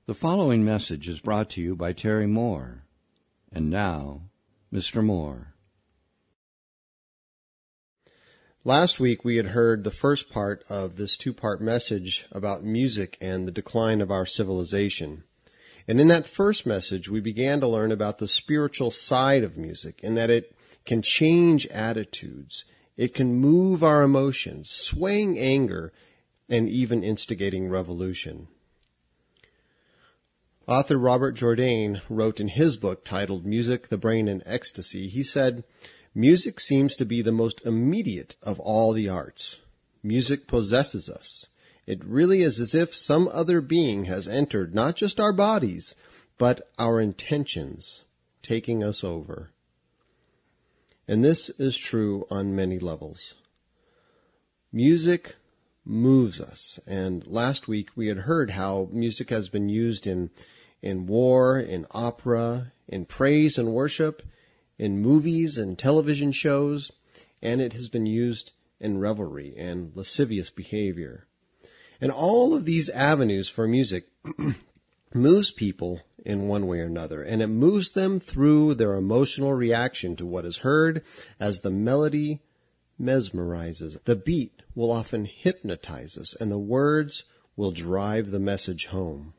The following message is brought to you by Terry Moore. And now, Mr. Moore. Last week we had heard the first part of this two-part message about music and the decline of our civilization. And in that first message we began to learn about the spiritual side of music and that it can change attitudes. It can move our emotions, swaying anger, and even instigating revolution. Author Robert Jourdain wrote in his book titled Music, the Brain, and Ecstasy, he said, "Music seems to be the most immediate of all the arts. Music possesses us. It really is as if some other being has entered not just our bodies, but our intentions, taking us over." And this is true on many levels. Music moves us. And last week we had heard how music has been used in war, in opera, in praise and worship, in movies and television shows, and it has been used in revelry and lascivious behavior. And all of these avenues for music moves people in one way or another, and it moves them through their emotional reaction to what is heard as the melody mesmerizes. The beat will often hypnotize us, and the words will drive the message home.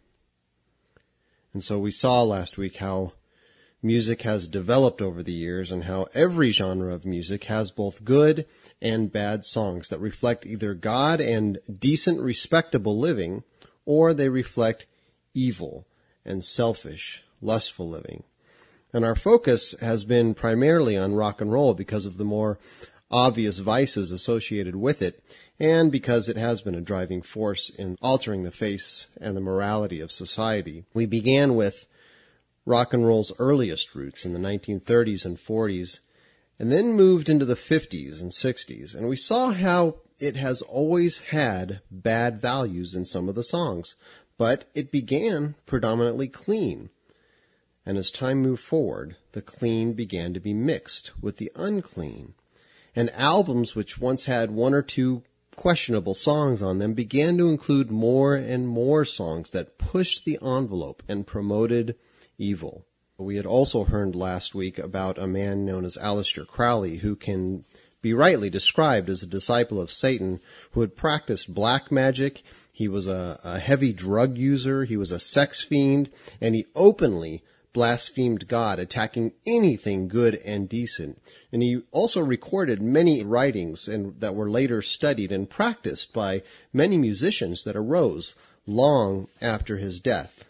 And so we saw last week how music has developed over the years and how every genre of music has both good and bad songs that reflect either God and decent, respectable living, or they reflect evil and selfish, lustful living. And our focus has been primarily on rock and roll because of the more obvious vices associated with it, and because it has been a driving force in altering the face and the morality of society. We began with rock and roll's earliest roots in the 1930s and 40s, and then moved into the 50s and 60s, and we saw how it has always had bad values in some of the songs, but it began predominantly clean. And as time moved forward, the clean began to be mixed with the unclean. And albums which once had one or two questionable songs on them began to include more and more songs that pushed the envelope and promoted evil. We had also heard last week about a man known as Aleister Crowley, who can be rightly described as a disciple of Satan, who had practiced black magic. He was a heavy drug user, he was a sex fiend, and he openly blasphemed God, attacking anything good and decent. And he also recorded many writings that were later studied and practiced by many musicians that arose long after his death.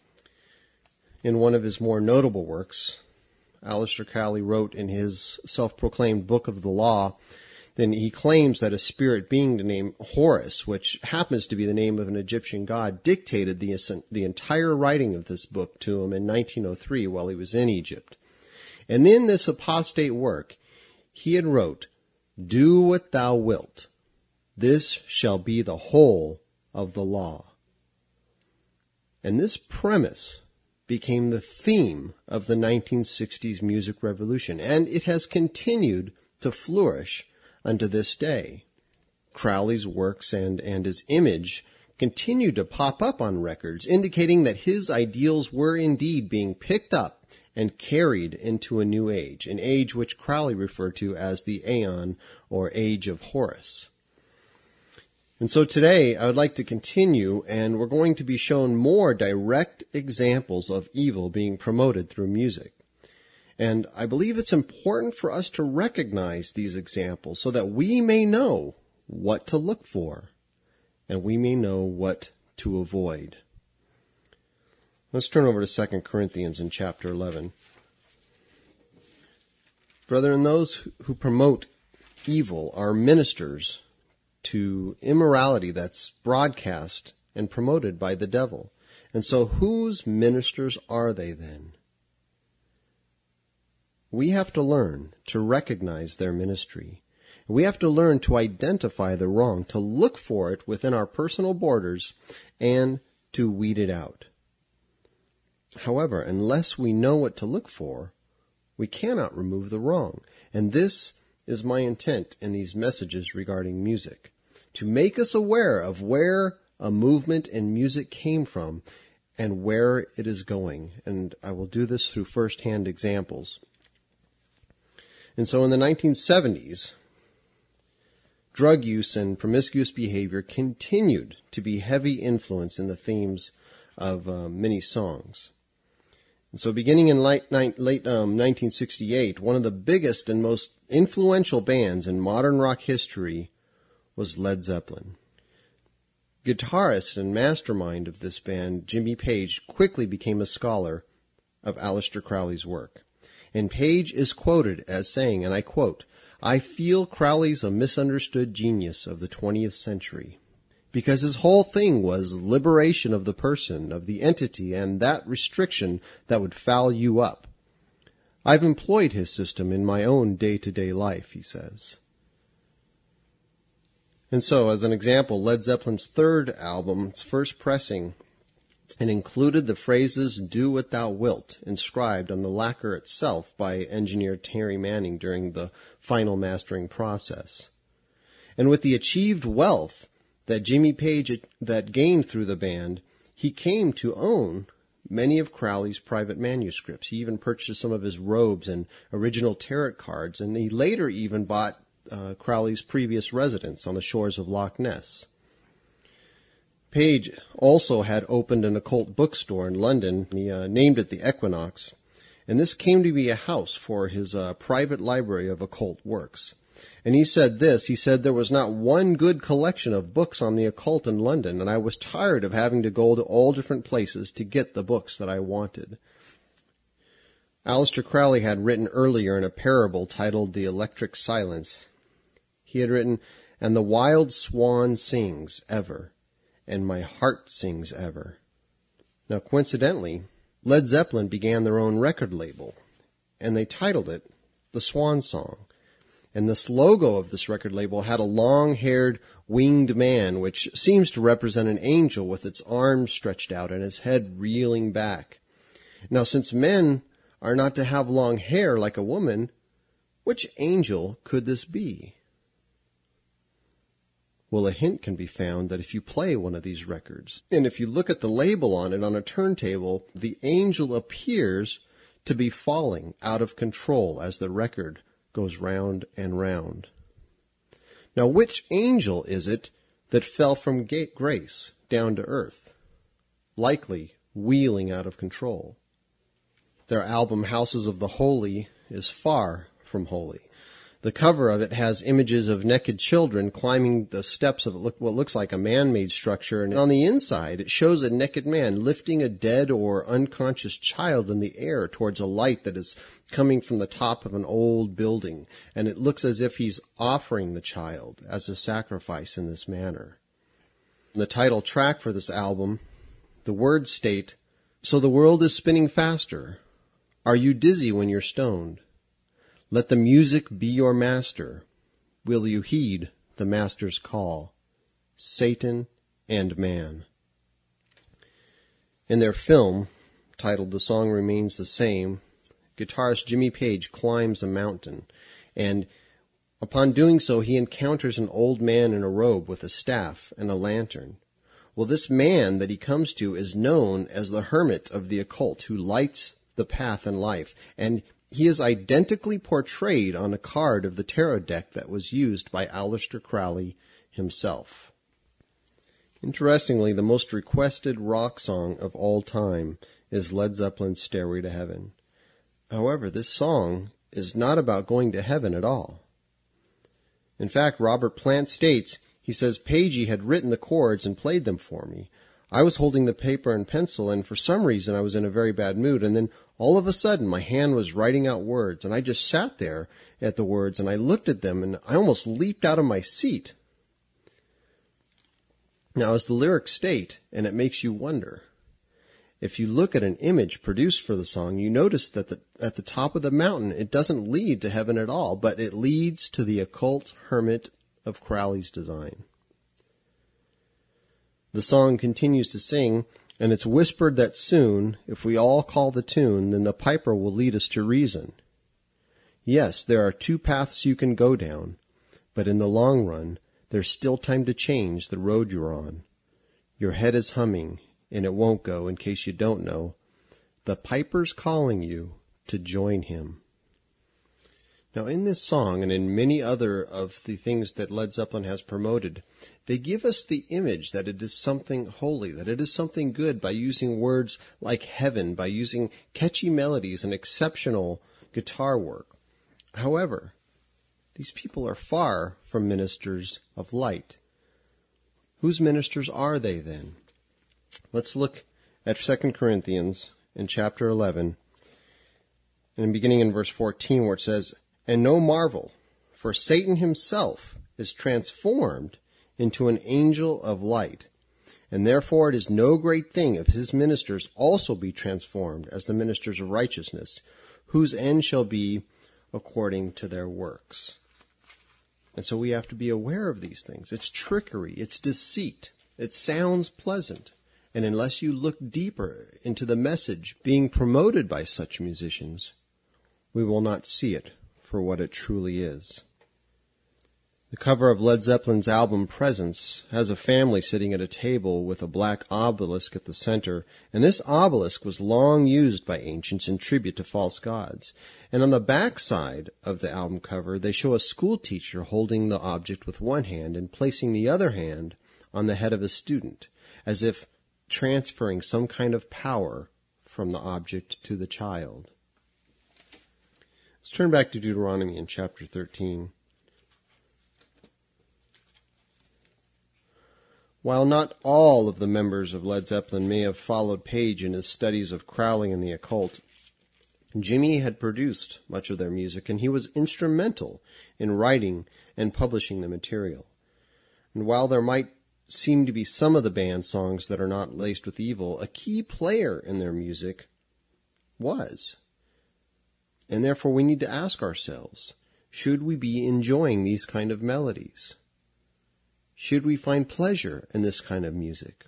In one of his more notable works, Aleister Crowley wrote in his self-proclaimed Book of the Law, then he claims that a spirit being named Horus, which happens to be the name of an Egyptian god, dictated the entire writing of this book to him in 1903 while he was in Egypt. And in this apostate work, he had wrote, "Do what thou wilt. This shall be the whole of the law." And this premise became the theme of the 1960s music revolution, and it has continued to flourish unto this day. Crowley's works and his image continued to pop up on records, indicating that his ideals were indeed being picked up and carried into a new age, an age which Crowley referred to as the Aeon, or Age of Horus. And so today I would like to continue, and we're going to be shown more direct examples of evil being promoted through music. And I believe it's important for us to recognize these examples so that we may know what to look for and we may know what to avoid. Let's turn over to 2 Corinthians in chapter 11. Brethren, those who promote evil are ministers to immorality that's broadcast and promoted by the devil. And so whose ministers are they then? We have to learn to recognize their ministry. We have to learn to identify the wrong, to look for it within our personal borders, and to weed it out. However, unless we know what to look for, we cannot remove the wrong. And this is my intent in these messages regarding music, to make us aware of where a movement in music came from and where it is going. And I will do this through first-hand examples. And so in the 1970s, drug use and promiscuous behavior continued to be heavy influence in the themes of many songs. And so beginning in late 1968, one of the biggest and most influential bands in modern rock history was Led Zeppelin. Guitarist and mastermind of this band, Jimmy Page, quickly became a scholar of Aleister Crowley's work. And Page is quoted as saying, and I quote, "I feel Crowley's a misunderstood genius of the 20th century, because his whole thing was liberation of the person, of the entity, and that restriction that would foul you up. I've employed his system in my own day-to-day life," he says. And so, as an example, Led Zeppelin's third album, its first pressing, it included the phrases "do what thou wilt" inscribed on the lacquer itself by engineer Terry Manning during the final mastering process. And with the achieved wealth that Jimmy Page that gained through the band, he came to own many of Crowley's private manuscripts. He even purchased some of his robes and original tarot cards, and he later even bought Crowley's previous residence on the shores of Loch Ness. Page also had opened an occult bookstore in London. He named it the Equinox, and this came to be a house for his private library of occult works. And he said there was not one good collection of books on the occult in London, and I was tired of having to go to all different places to get the books that I wanted. Aleister Crowley had written earlier in a parable titled The Electric Silence. He had written, "And the wild swan sings ever, and my heart sings ever." Now, coincidentally, Led Zeppelin began their own record label, and they titled it The Swan Song. And this logo of this record label had a long-haired, winged man, which seems to represent an angel with its arms stretched out and his head reeling back. Now, since men are not to have long hair like a woman, which angel could this be? Well, a hint can be found that if you play one of these records, and if you look at the label on it on a turntable, the angel appears to be falling out of control as the record goes round and round. Now, which angel is it that fell from grace down to earth? Likely wheeling out of control. Their album Houses of the Holy is far from holy. The cover of it has images of naked children climbing the steps of what looks like a man-made structure, and on the inside it shows a naked man lifting a dead or unconscious child in the air towards a light that is coming from the top of an old building, and it looks as if he's offering the child as a sacrifice in this manner. In the title track for this album, the words state, "So the world is spinning faster. Are you dizzy when you're stoned? Let the music be your master. Will you heed the master's call? Satan and man." In their film, titled The Song Remains the Same, guitarist Jimmy Page climbs a mountain, and upon doing so, he encounters an old man in a robe with a staff and a lantern. Well, this man that he comes to is known as the hermit of the occult who lights the path in life, and he is identically portrayed on a card of the tarot deck that was used by Aleister Crowley himself. Interestingly, the most requested rock song of all time is Led Zeppelin's Stairway to Heaven. However, this song is not about going to heaven at all. In fact, Robert Plant states, he says, "Pagey had written the chords and played them for me. I was holding the paper and pencil, and for some reason I was in a very bad mood, and then all of a sudden my hand was writing out words, and I just sat there at the words, and I looked at them, and I almost leaped out of my seat." Now, as the lyrics state, and it makes you wonder, if you look at an image produced for the song, you notice that at the top of the mountain, it doesn't lead to heaven at all, but it leads to the occult hermit of Crowley's design. The song continues to sing, and it's whispered that soon, if we all call the tune, then the piper will lead us to reason. Yes, there are two paths you can go down, but in the long run, there's still time to change the road you're on. Your head is humming, and it won't go, in case you don't know. The Piper's calling you to join him. Now, in this song and in many other of the things that Led Zeppelin has promoted, they give us the image that it is something holy, that it is something good by using words like heaven, by using catchy melodies and exceptional guitar work. However, these people are far from ministers of light. Whose ministers are they then? Let's look at 2 Corinthians in chapter 11, and beginning in verse 14, where it says, "And no marvel, for Satan himself is transformed into an angel of light. And therefore it is no great thing if his ministers also be transformed as the ministers of righteousness, whose end shall be according to their works." And so we have to be aware of these things. It's trickery, it's deceit, it sounds pleasant. And unless you look deeper into the message being promoted by such musicians, we will not see it for what it truly is. The cover of Led Zeppelin's album Presence has a family sitting at a table with a black obelisk at the center, and this obelisk was long used by ancients in tribute to false gods. And on the back side of the album cover, they show a school teacher holding the object with one hand and placing the other hand on the head of a student, as if transferring some kind of power from the object to the child. Let's turn back to Deuteronomy in chapter 13. While not all of the members of Led Zeppelin may have followed Page in his studies of Crowley and the occult, Jimmy had produced much of their music, and he was instrumental in writing and publishing the material. And while there might seem to be some of the band's songs that are not laced with evil, a key player in their music was. And therefore we need to ask ourselves, should we be enjoying these kind of melodies? Should we find pleasure in this kind of music?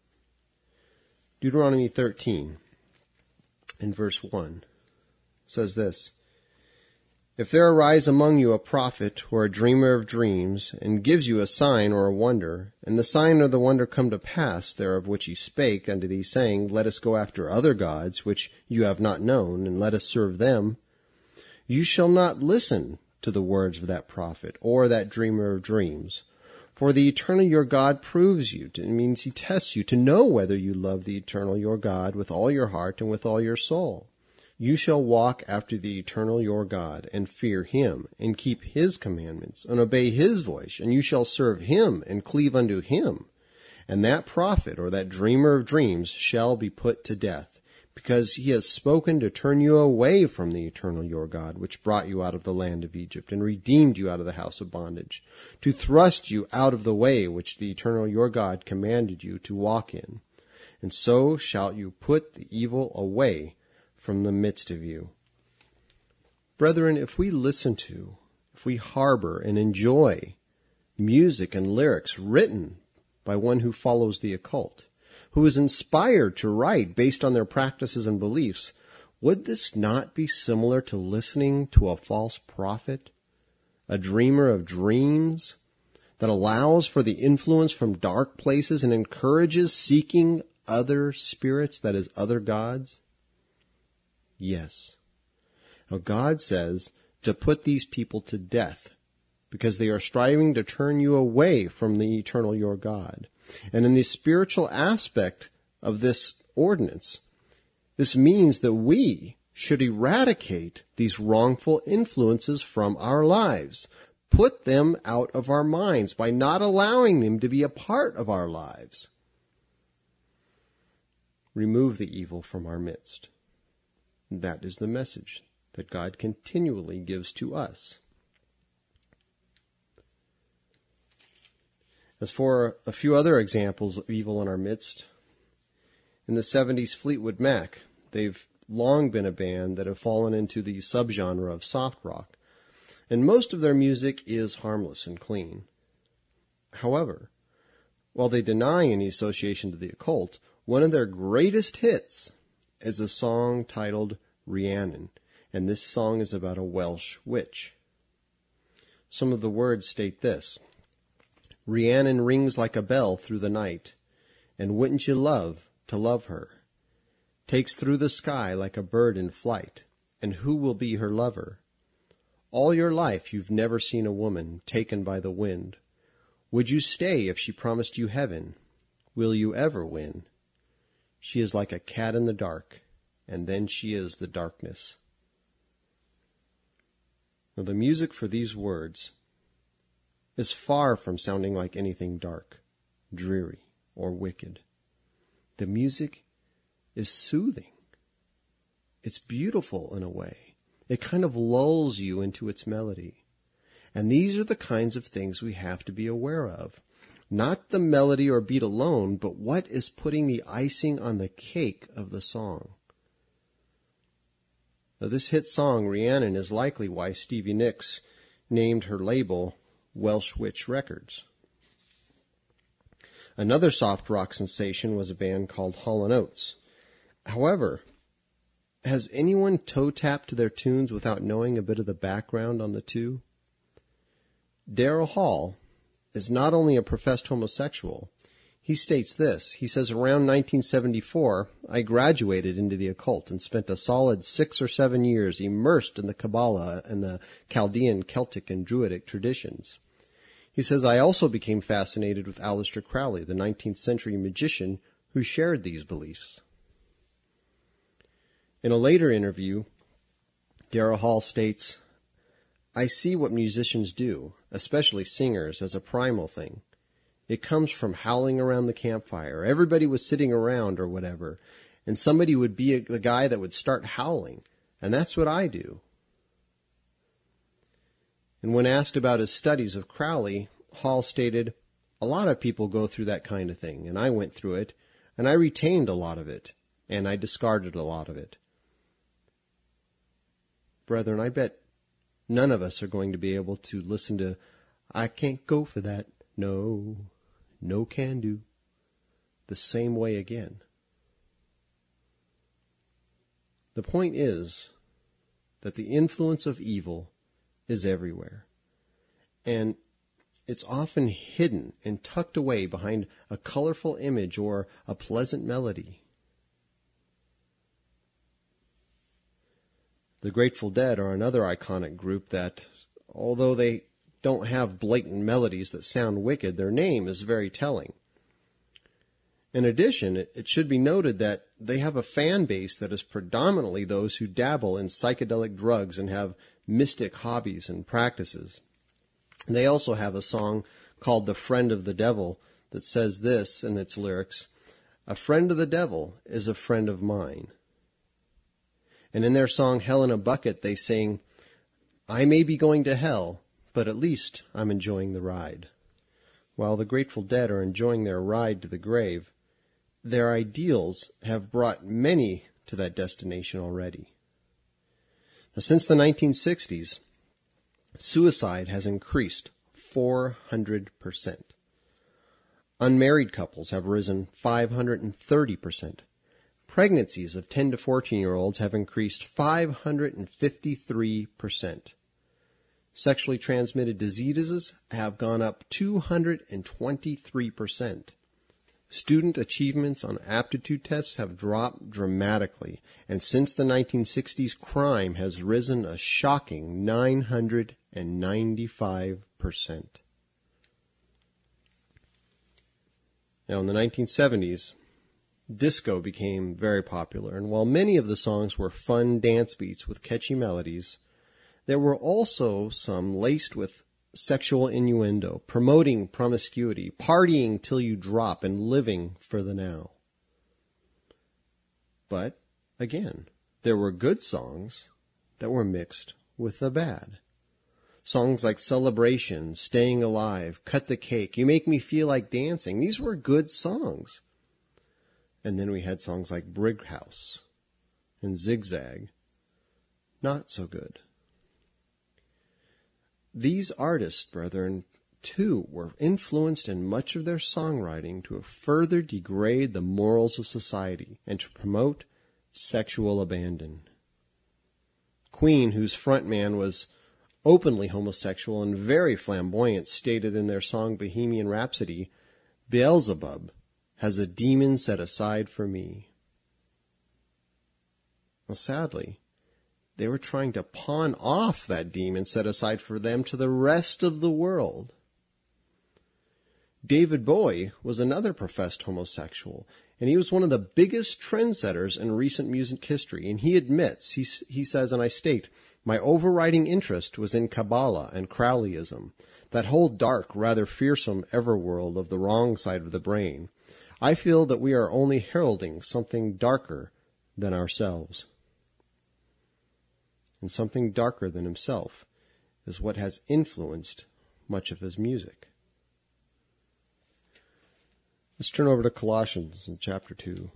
Deuteronomy 13, in verse 1, says this, "If there arise among you a prophet or a dreamer of dreams, and gives you a sign or a wonder, and the sign or the wonder come to pass, thereof which he spake unto thee, saying, Let us go after other gods, which you have not known, and let us serve them, you shall not listen to the words of that prophet or that dreamer of dreams. For the eternal your God proves you," it means he tests you, "to know whether you love the eternal your God with all your heart and with all your soul. You shall walk after the eternal your God, and fear him, and keep his commandments, and obey his voice, and you shall serve him, and cleave unto him. And that prophet or that dreamer of dreams shall be put to death, because he has spoken to turn you away from the eternal your God, which brought you out of the land of Egypt, and redeemed you out of the house of bondage, to thrust you out of the way which the eternal your God commanded you to walk in. And so shalt you put the evil away from the midst of you." Brethren, if we listen to, if we harbor and enjoy music and lyrics written by one who follows the occult, who is inspired to write based on their practices and beliefs, would this not be similar to listening to a false prophet, a dreamer of dreams, that allows for the influence from dark places and encourages seeking other spirits, that is, other gods? Yes. Now God says to put these people to death because they are striving to turn you away from the eternal your God. And in the spiritual aspect of this ordinance, this means that we should eradicate these wrongful influences from our lives, put them out of our minds by not allowing them to be a part of our lives. Remove the evil from our midst. That is the message that God continually gives to us. As for a few other examples of evil in our midst, in the 70s, Fleetwood Mac, they've long been a band that have fallen into the subgenre of soft rock, and most of their music is harmless and clean. However, while they deny any association to the occult, one of their greatest hits is a song titled Rhiannon, and this song is about a Welsh witch. Some of the words state this: "Rhiannon rings like a bell through the night, and wouldn't you love to love her, takes through the sky like a bird in flight, and who will be her lover? All your life you've never seen a woman taken by the wind. Would you stay if she promised you heaven? Will you ever win? She is like a cat in the dark, and then she is the darkness. Now, the music for these words is far from sounding like anything dark, dreary, or wicked. The music is soothing. It's beautiful in a way. It kind of lulls you into its melody. And these are the kinds of things we have to be aware of. Not the melody or beat alone, but what is putting the icing on the cake of the song. Now, this hit song, Rhiannon, is likely why Stevie Nicks named her label Welsh Witch Records. Another soft rock sensation was a band called Hall & Oates. However, has anyone toe-tapped to their tunes without knowing a bit of the background on the two? Daryl Hall is not only a professed homosexual. He states this. He says, around 1974, I graduated into the occult and spent a solid 6 or 7 years immersed in the Kabbalah and the Chaldean, Celtic, and Druidic traditions. He says, I also became fascinated with Aleister Crowley, the 19th century magician who shared these beliefs. In a later interview, Daryl Hall states, I see what musicians do, especially singers, as a primal thing. It comes from howling around the campfire. Everybody was sitting around or whatever, and somebody would be the guy that would start howling, and that's what I do. And when asked about his studies of Crowley, Hall stated, a lot of people go through that kind of thing, and I went through it, and I retained a lot of it, and I discarded a lot of it. Brethren, I bet none of us are going to be able to listen to, I can't go for that, no can do, the same way again. The point is that the influence of evil is everywhere, and it's often hidden and tucked away behind a colorful image or a pleasant melody. The Grateful Dead are another iconic group that, although they don't have blatant melodies that sound wicked, their name is very telling. In addition, it should be noted that they have a fan base that is predominantly those who dabble in psychedelic drugs and have mystic hobbies and practices. They also have a song called The Friend of the Devil that says this in its lyrics, a friend of the devil is a friend of mine. And in their song Hell in a Bucket, they sing, I may be going to hell, but at least I'm enjoying the ride. While the Grateful Dead are enjoying their ride to the grave, their ideals have brought many to that destination already. Now, since the 1960s, suicide has increased 400%. Unmarried couples have risen 530%. Pregnancies of 10 to 14-year-olds have increased 553%. Sexually transmitted diseases have gone up 223%. Student achievements on aptitude tests have dropped dramatically, and since the 1960s, crime has risen a shocking 995%. Now, in the 1970s, disco became very popular, and while many of the songs were fun dance beats with catchy melodies, there were also some laced with sexual innuendo, promoting promiscuity, partying till you drop, and living for the now. But, again, there were good songs that were mixed with the bad. Songs like Celebration, Staying Alive, Cut the Cake, You Make Me Feel Like Dancing, these were good songs. And then we had songs like Brig House and Zigzag, not so good. These artists, brethren, too, were influenced in much of their songwriting to further degrade the morals of society and to promote sexual abandon. Queen, whose frontman was openly homosexual and very flamboyant, stated in their song Bohemian Rhapsody, Beelzebub has a demon set aside for me. Well, sadly, they were trying to pawn off that demon set aside for them to the rest of the world. David Bowie was another professed homosexual, and he was one of the biggest trendsetters in recent music history. And he admits, he says, and I state, my overriding interest was in Kabbalah and Crowleyism, that whole dark, rather fearsome everworld of the wrong side of the brain. I feel that we are only heralding something darker than ourselves. And something darker than himself is what has influenced much of his music. Let's turn over to Colossians in chapter 2.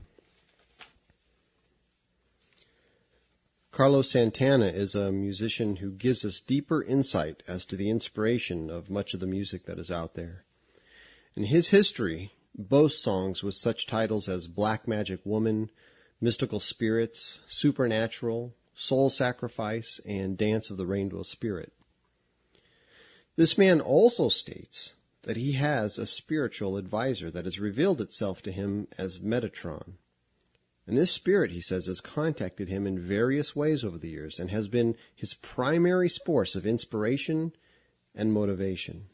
Carlos Santana is a musician who gives us deeper insight as to the inspiration of much of the music that is out there. In his history boasts songs with such titles as Black Magic Woman, Mystical Spirits, Supernatural, Soul Sacrifice, and Dance of the Rainbow Spirit. This man also states that he has a spiritual advisor that has revealed itself to him as Metatron. And this spirit, he says, has contacted him in various ways over the years and has been his primary source of inspiration and motivation.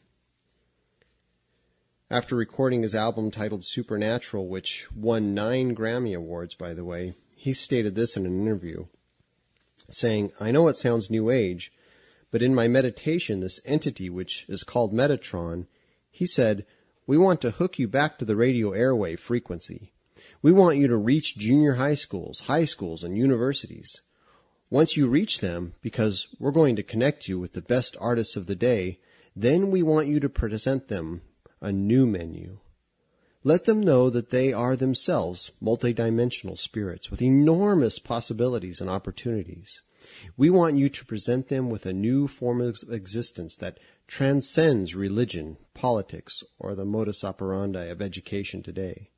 After recording his album titled Supernatural, which won 9 Grammy Awards, by the way, he stated this in an interview, saying, I know it sounds new age, but in my meditation, this entity which is called Metatron, he said, we want to hook you back to the radio airwave frequency. We want you to reach junior high schools, and universities. Once you reach them, because we're going to connect you with the best artists of the day, then we want you to present them a new menu. Let them know that they are themselves multidimensional spirits with enormous possibilities and opportunities. We want you to present them with a new form of existence that transcends religion, politics, or the modus operandi of education today.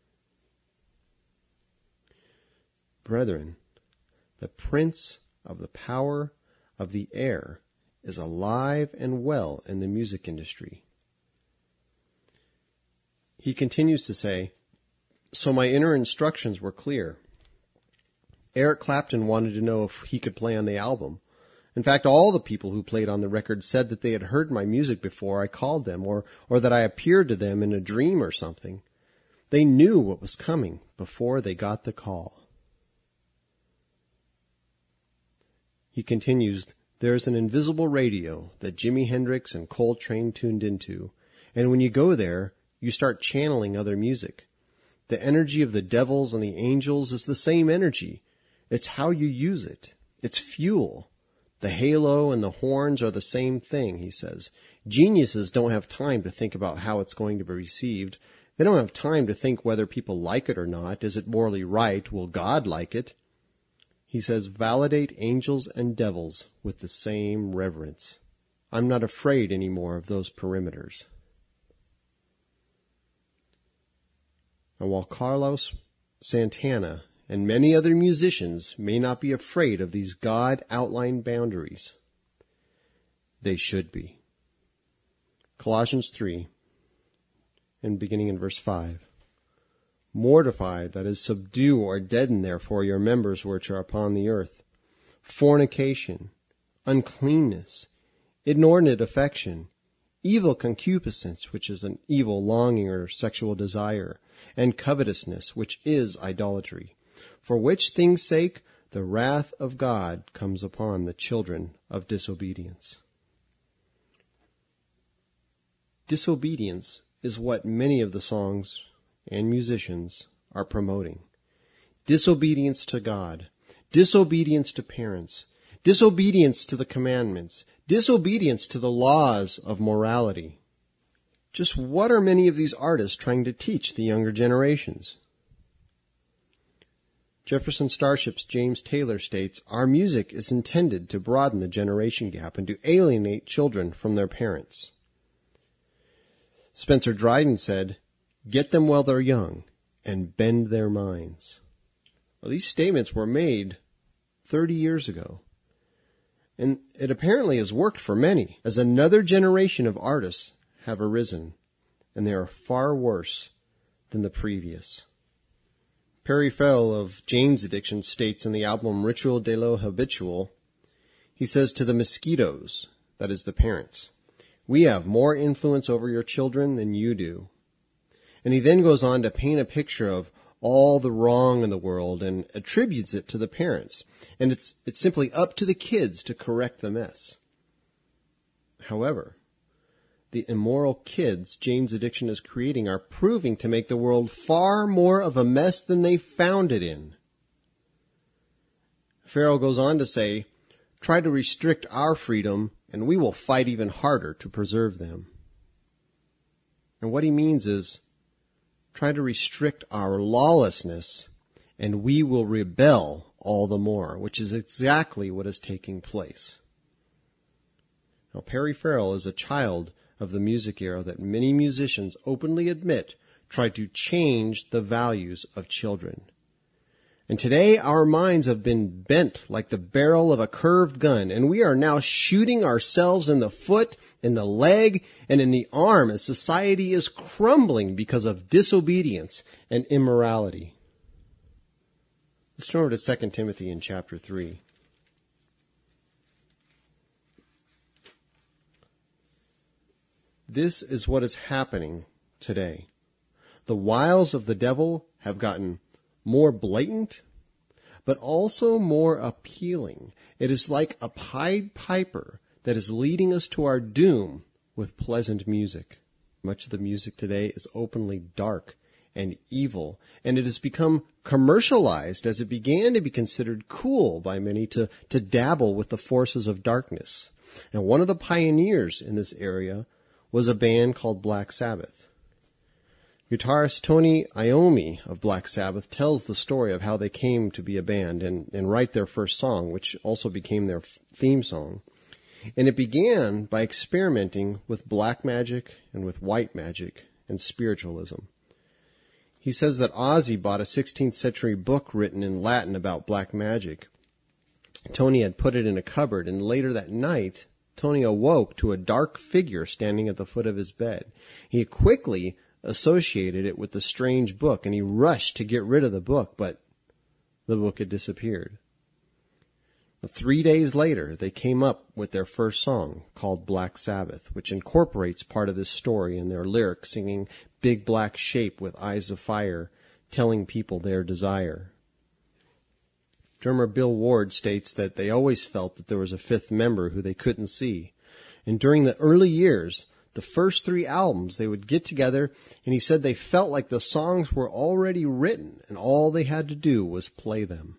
Brethren, the prince of the power of the air is alive and well in the music industry. He continues to say, so my inner instructions were clear. Eric Clapton wanted to know if he could play on the album. In fact, all the people who played on the record said that they had heard my music before I called them, or that I appeared to them in a dream or something. They knew what was coming before they got the call. He continues, there is an invisible radio that Jimi Hendrix and Coltrane tuned into, and when you go there, you start channeling other music. The energy of the devils and the angels is the same energy. It's how you use it. It's fuel. The halo and the horns are the same thing, he says. Geniuses don't have time to think about how it's going to be received. They don't have time to think whether people like it or not. Is it morally right? Will God like it? He says, validate angels and devils with the same reverence. I'm not afraid anymore of those perimeters. And while Carlos Santana and many other musicians may not be afraid of these God-outlined boundaries, they should be. Colossians 3, and beginning in verse 5. Mortify, that is, subdue or deaden therefore your members which are upon the earth. Fornication, uncleanness, inordinate affection, evil concupiscence, which is an evil longing or sexual desire, and covetousness, which is idolatry. For which things' sake the wrath of God comes upon the children of disobedience. Disobedience is what many of the songs and musicians are promoting. Disobedience to God, disobedience to parents, disobedience to the commandments, disobedience to the laws of morality. Just what are many of these artists trying to teach the younger generations? Jefferson Starship's James Taylor states, our music is intended to broaden the generation gap and to alienate children from their parents. Spencer Dryden said, get them while they're young and bend their minds. Well, these statements were made 30 years ago. And it apparently has worked for many, as another generation of artists have arisen, and they are far worse than the previous. Perry Farrell of Jane's Addiction states in the album Ritual de lo Habitual, he says to the mosquitoes, that is the parents, "We have more influence over your children than you do." And he then goes on to paint a picture of all the wrong in the world and attributes it to the parents. And it's simply up to the kids to correct the mess. However, the immoral kids Jane's Addiction is creating are proving to make the world far more of a mess than they found it in. Farrell goes on to say, "Try to restrict our freedom, and we will fight even harder to preserve them." And what he means is, try to restrict our lawlessness, and we will rebel all the more, which is exactly what is taking place. Now, Perry Farrell is a child of the music era that many musicians openly admit tried to change the values of children. And today our minds have been bent like the barrel of a curved gun, and we are now shooting ourselves in the foot, in the leg, and in the arm as society is crumbling because of disobedience and immorality. Let's turn over to 2 Timothy in chapter 3. This is what is happening today. The wiles of the devil have gotten more blatant, but also more appealing. It is like a Pied Piper that is leading us to our doom with pleasant music. Much of the music today is openly dark and evil, and it has become commercialized as it began to be considered cool by many to dabble with the forces of darkness. And one of the pioneers in this area was a band called Black Sabbath. Guitarist Tony Iommi of Black Sabbath tells the story of how they came to be a band and write their first song, which also became their theme song. And it began by experimenting with black magic and with white magic and spiritualism. He says that Ozzy bought a 16th century book written in Latin about black magic. Tony had put it in a cupboard, and later that night, Tony awoke to a dark figure standing at the foot of his bed. He quickly associated it with the strange book, and he rushed to get rid of the book, but the book had disappeared. 3 days later, they came up with their first song, called Black Sabbath, which incorporates part of this story in their lyrics, singing "Big black shape with eyes of fire, telling people their desire." Drummer Bill Ward states that they always felt that there was a fifth member who they couldn't see. And during the early years, the first 3 albums, they would get together, and he said they felt like the songs were already written, and all they had to do was play them.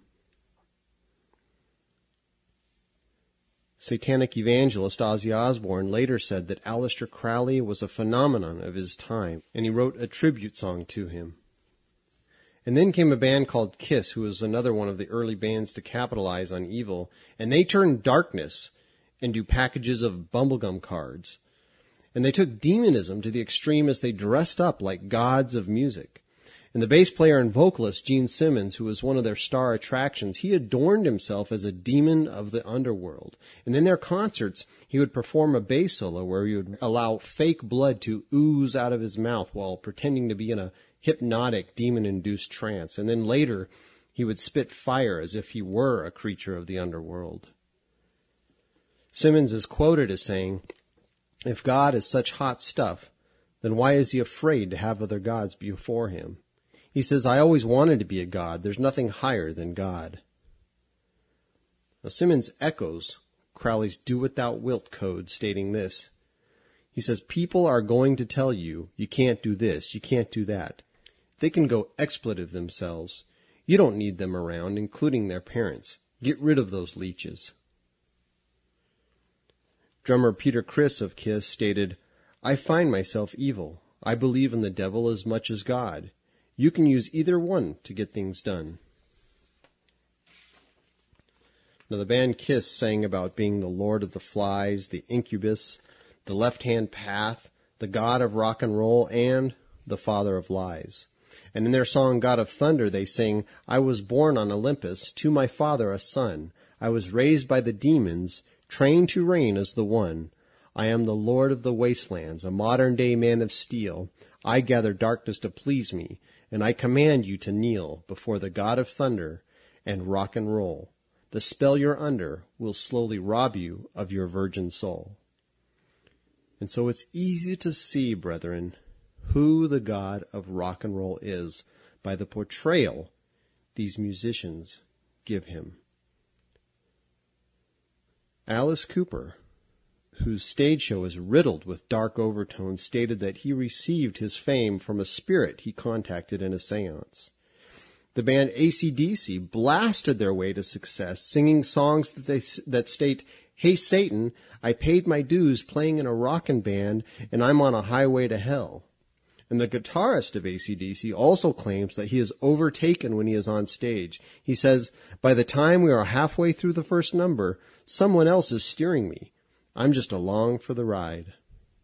Satanic evangelist Ozzy Osbourne later said that Aleister Crowley was a phenomenon of his time, and he wrote a tribute song to him. And then came a band called Kiss, who was another one of the early bands to capitalize on evil, and they turned darkness into packages of bubblegum cards. And they took demonism to the extreme as they dressed up like gods of music. And the bass player and vocalist, Gene Simmons, who was one of their star attractions, he adorned himself as a demon of the underworld. And in their concerts, he would perform a bass solo where he would allow fake blood to ooze out of his mouth while pretending to be in a hypnotic, demon-induced trance. And then later, he would spit fire as if he were a creature of the underworld. Simmons is quoted as saying, "If God is such hot stuff, then why is he afraid to have other gods before him?" He says, "I always wanted to be a god. There's nothing higher than God." Now, Simmons echoes Crowley's do what thou wilt code, stating this. He says, "People are going to tell you, you can't do this, you can't do that. They can go expletive themselves. You don't need them around, including their parents. Get rid of those leeches." Drummer Peter Criss of Kiss stated, "I find myself evil. I believe in the devil as much as God. You can use either one to get things done." Now, the band Kiss sang about being the Lord of the Flies, the Incubus, the left-hand path, the God of rock and roll, and the Father of lies. And in their song God of Thunder, they sing, "I was born on Olympus, to my father a son. I was raised by the demons, trained to reign as the one. I am the Lord of the wastelands, a modern-day man of steel. I gather darkness to please me, and I command you to kneel before the God of thunder and rock and roll. The spell you're under will slowly rob you of your virgin soul. And so it's easy to see, brethren, who the God of rock and roll is by the portrayal these musicians give him. Alice Cooper, whose stage show is riddled with dark overtones, stated that he received his fame from a spirit he contacted in a seance. The band AC/DC blasted their way to success, singing songs that state, "Hey Satan, I paid my dues playing in a rockin' band, and I'm on a highway to hell." And the guitarist of AC/DC also claims that he is overtaken when he is on stage. He says, "By the time we are halfway through the first number, someone else is steering me. I'm just along for the ride."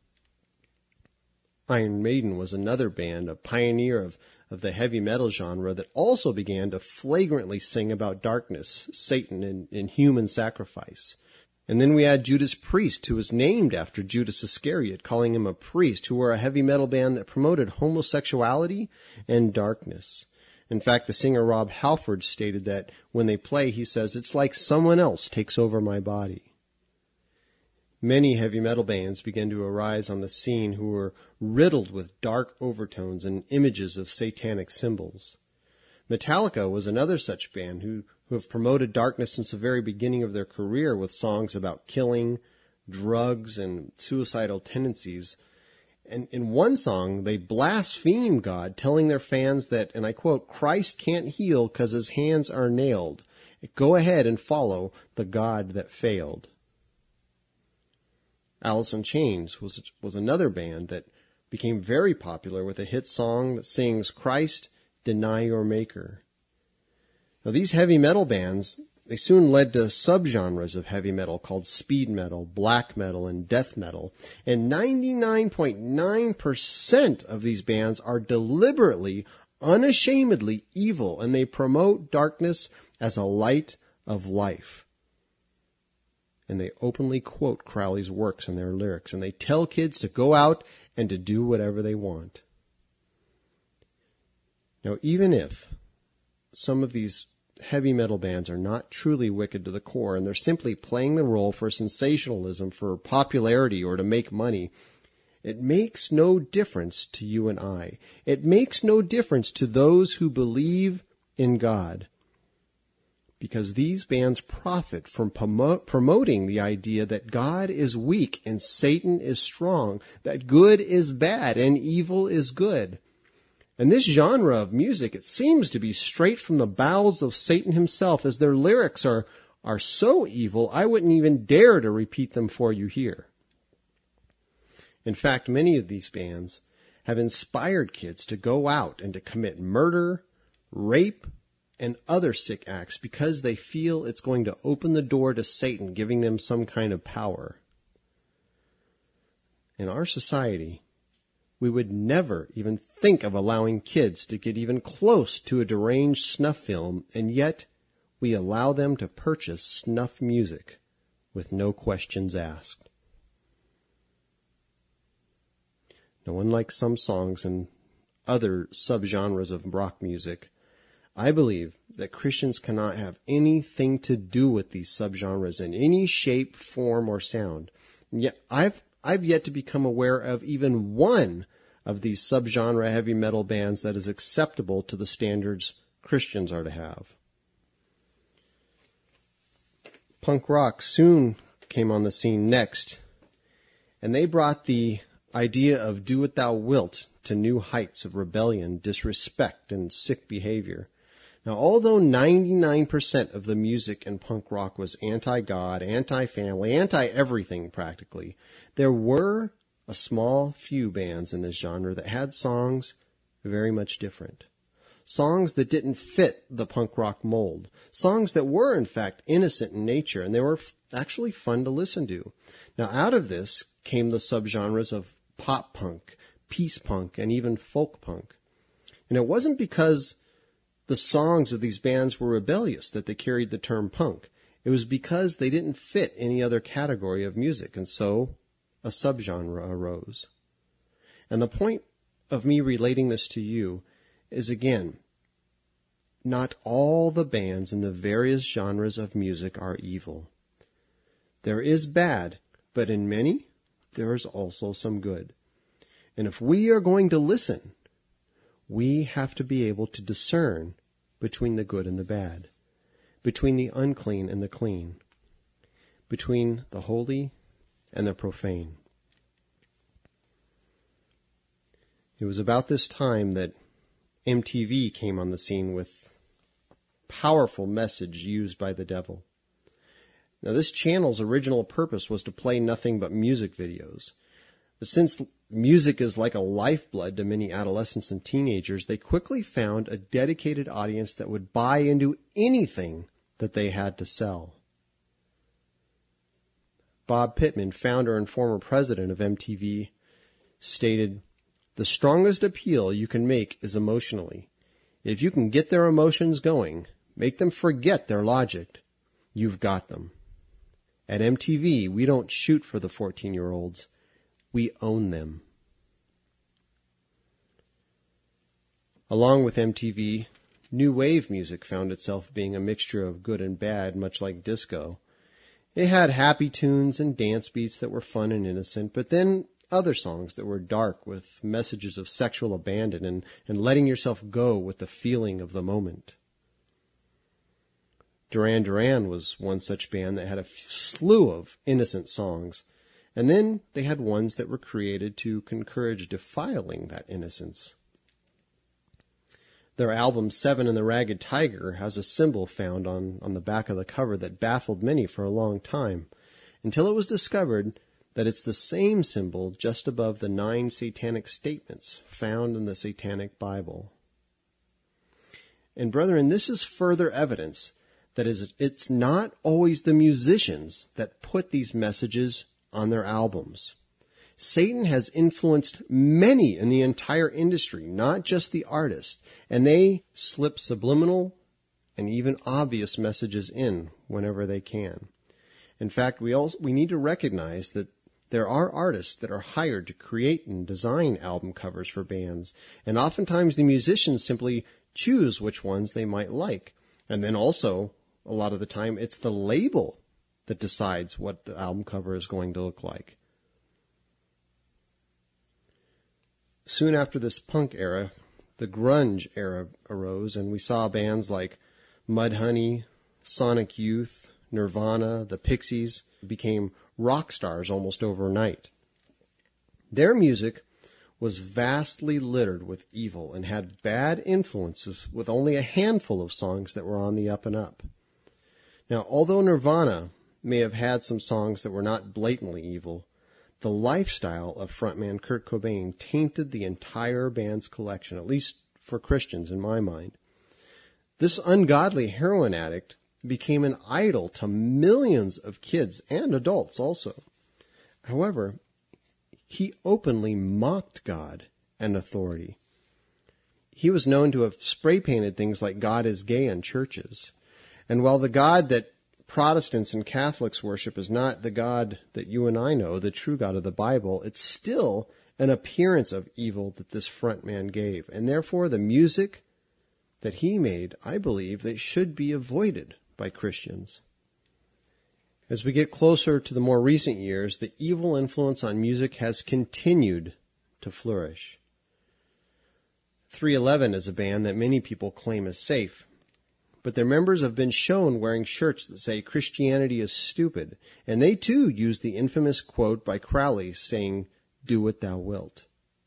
Iron Maiden was another band, a pioneer of the heavy metal genre, that also began to flagrantly sing about darkness, Satan, and human sacrifice. And then we had Judas Priest, who was named after Judas Iscariot, calling him a priest, who were a heavy metal band that promoted homosexuality and darkness. In fact, the singer Rob Halford stated that when they play, he says, "It's like someone else takes over my body." Many heavy metal bands began to arise on the scene who were riddled with dark overtones and images of satanic symbols. Metallica was another such band who have promoted darkness since the very beginning of their career with songs about killing, drugs, and suicidal tendencies. And in one song, they blaspheme God, telling their fans that, and I quote, "Christ can't heal because his hands are nailed. Go ahead and follow the God that failed." Alice in Chains was another band that became very popular with a hit song that sings, "Christ, deny your maker." Now, these heavy metal bands, they soon led to subgenres of heavy metal called speed metal, black metal, and death metal. And 99.9% of these bands are deliberately, unashamedly evil, and they promote darkness as a light of life. And they openly quote Crowley's works in their lyrics, and they tell kids to go out and to do whatever they want. Now, even if some of these heavy metal bands are not truly wicked to the core, and they're simply playing the role for sensationalism, for popularity, or to make money, it makes no difference to you and I. It makes no difference to those who believe in God. Because these bands profit from promoting the idea that God is weak and Satan is strong, that good is bad and evil is good. And this genre of music, it seems to be straight from the bowels of Satan himself, as their lyrics are so evil, I wouldn't even dare to repeat them for you here. In fact, many of these bands have inspired kids to go out and to commit murder, rape, and other sick acts because they feel it's going to open the door to Satan, giving them some kind of power. In our society, we would never even think of allowing kids to get even close to a deranged snuff film, and yet we allow them to purchase snuff music with no questions asked. Now, unlike some songs and other subgenres of rock music, I believe that Christians cannot have anything to do with these subgenres in any shape, form, or sound. And yet I've yet to become aware of even one of these subgenre heavy metal bands that is acceptable to the standards Christians are to have. Punk rock soon came on the scene next, and they brought the idea of do what thou wilt to new heights of rebellion, disrespect, and sick behavior. Now, although 99% of the music in punk rock was anti-God, anti-family, anti-everything practically, there were a small few bands in this genre that had songs very much different. Songs that didn't fit the punk rock mold. Songs that were, in fact, innocent in nature, and they were actually fun to listen to. Now, out of this came the subgenres of pop punk, peace punk, and even folk punk. And it wasn't because the songs of these bands were rebellious that they carried the term punk. It was because they didn't fit any other category of music, and so a subgenre arose. And the point of me relating this to you is, again, not all the bands in the various genres of music are evil. There is bad, but in many, there is also some good. And if we are going to listen, we have to be able to discern between the good and the bad, between the unclean and the clean, between the holy and the profane. It was about this time that MTV came on the scene with a powerful message used by the devil. Now, this channel's original purpose was to play nothing but music videos. But since music is like a lifeblood to many adolescents and teenagers, they quickly found a dedicated audience that would buy into anything that they had to sell. Bob Pittman, founder and former president of MTV, stated, "The strongest appeal you can make is emotionally. If you can get their emotions going, make them forget their logic, you've got them. At MTV, we don't shoot for the 14-year-olds. We own them." Along with MTV, new wave music found itself being a mixture of good and bad, much like disco. It had happy tunes and dance beats that were fun and innocent, but then other songs that were dark with messages of sexual abandon and letting yourself go with the feeling of the moment. Duran Duran was one such band that had a slew of innocent songs, and then they had ones that were created to encourage defiling that innocence. Their album Seven and the Ragged Tiger has a symbol found on the back of the cover that baffled many for a long time, until it was discovered that it's the same symbol just above the 9 satanic statements found in the Satanic Bible. And brethren, this is further evidence that it's not always the musicians that put these messages on their albums. Satan has influenced many in the entire industry, not just the artists, and they slip subliminal and even obvious messages in whenever they can. In fact, we need to recognize that there are artists that are hired to create and design album covers for bands, and oftentimes the musicians simply choose which ones they might like. And then also, a lot of the time, it's the label that decides what the album cover is going to look like. Soon after this punk era, the grunge era arose, and we saw bands like Mudhoney, Sonic Youth, Nirvana, the Pixies became rock stars almost overnight. Their music was vastly littered with evil and had bad influences, with only a handful of songs that were on the up and up. Now, although Nirvana may have had some songs that were not blatantly evil, the lifestyle of frontman Kurt Cobain tainted the entire band's collection, at least for Christians in my mind. This ungodly heroin addict became an idol to millions of kids and adults also. However, he openly mocked God and authority. He was known to have spray painted things like "God is gay" in churches. And while the God that Protestants and Catholics worship is not the God that you and I know, the true God of the Bible, it's still an appearance of evil that this front man gave. And therefore, the music that he made, I believe, that should be avoided by Christians. As we get closer to the more recent years, the evil influence on music has continued to flourish. 311 is a band that many people claim is safe, but their members have been shown wearing shirts that say Christianity is stupid, and they too use the infamous quote by Crowley saying, "Do what thou wilt."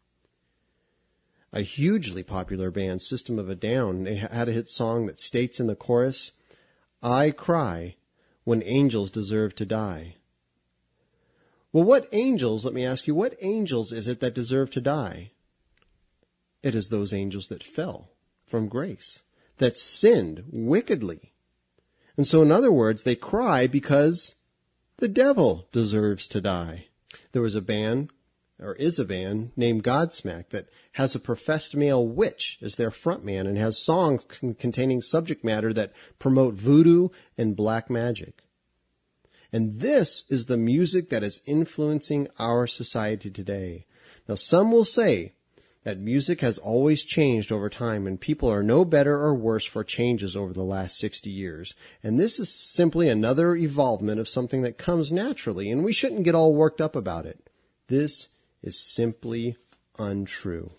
A hugely popular band, System of a Down, they had a hit song that states in the chorus, "I cry when angels deserve to die." Well, what angels, let me ask you, what angels is it that deserve to die? It is those angels that fell from grace, that sinned wickedly. And so, in other words, they cry because the devil deserves to die. There was a band, or is a band, named Godsmack that has a professed male witch as their frontman and has songs containing subject matter that promote voodoo and black magic. And this is the music that is influencing our society today. Now, some will say that music has always changed over time, and people are no better or worse for changes over the last 60 years. And this is simply another evolvement of something that comes naturally, and we shouldn't get all worked up about it. This is simply untrue.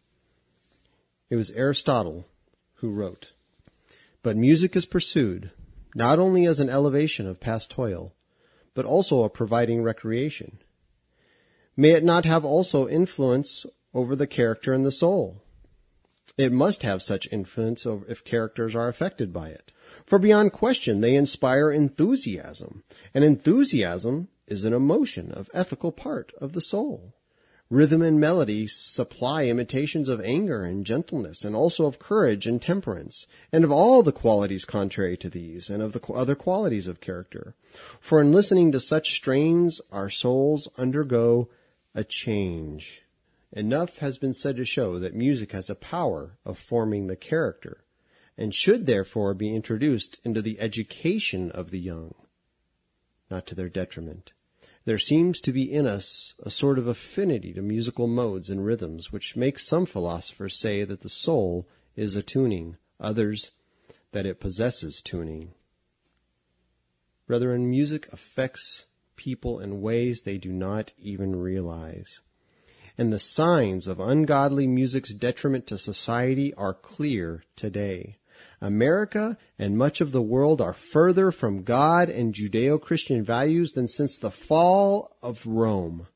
It was Aristotle who wrote, "But music is pursued, not only as an elevation of past toil, but also a providing recreation. May it not have also influence over the character and the soul? It must have such influence if characters are affected by it. For beyond question, they inspire enthusiasm, and enthusiasm is an emotion of ethical part of the soul. Rhythm and melody supply imitations of anger and gentleness, and also of courage and temperance, and of all the qualities contrary to these, and of the other qualities of character. For in listening to such strains, our souls undergo a change." Enough has been said to show that music has a power of forming the character, and should therefore be introduced into the education of the young, not to their detriment. There seems to be in us a sort of affinity to musical modes and rhythms, which makes some philosophers say that the soul is a tuning, others that it possesses tuning. Brethren, music affects people in ways they do not even realize. And the signs of ungodly music's detriment to society are clear today. America and much of the world are further from God and Judeo-Christian values than since the fall of Rome.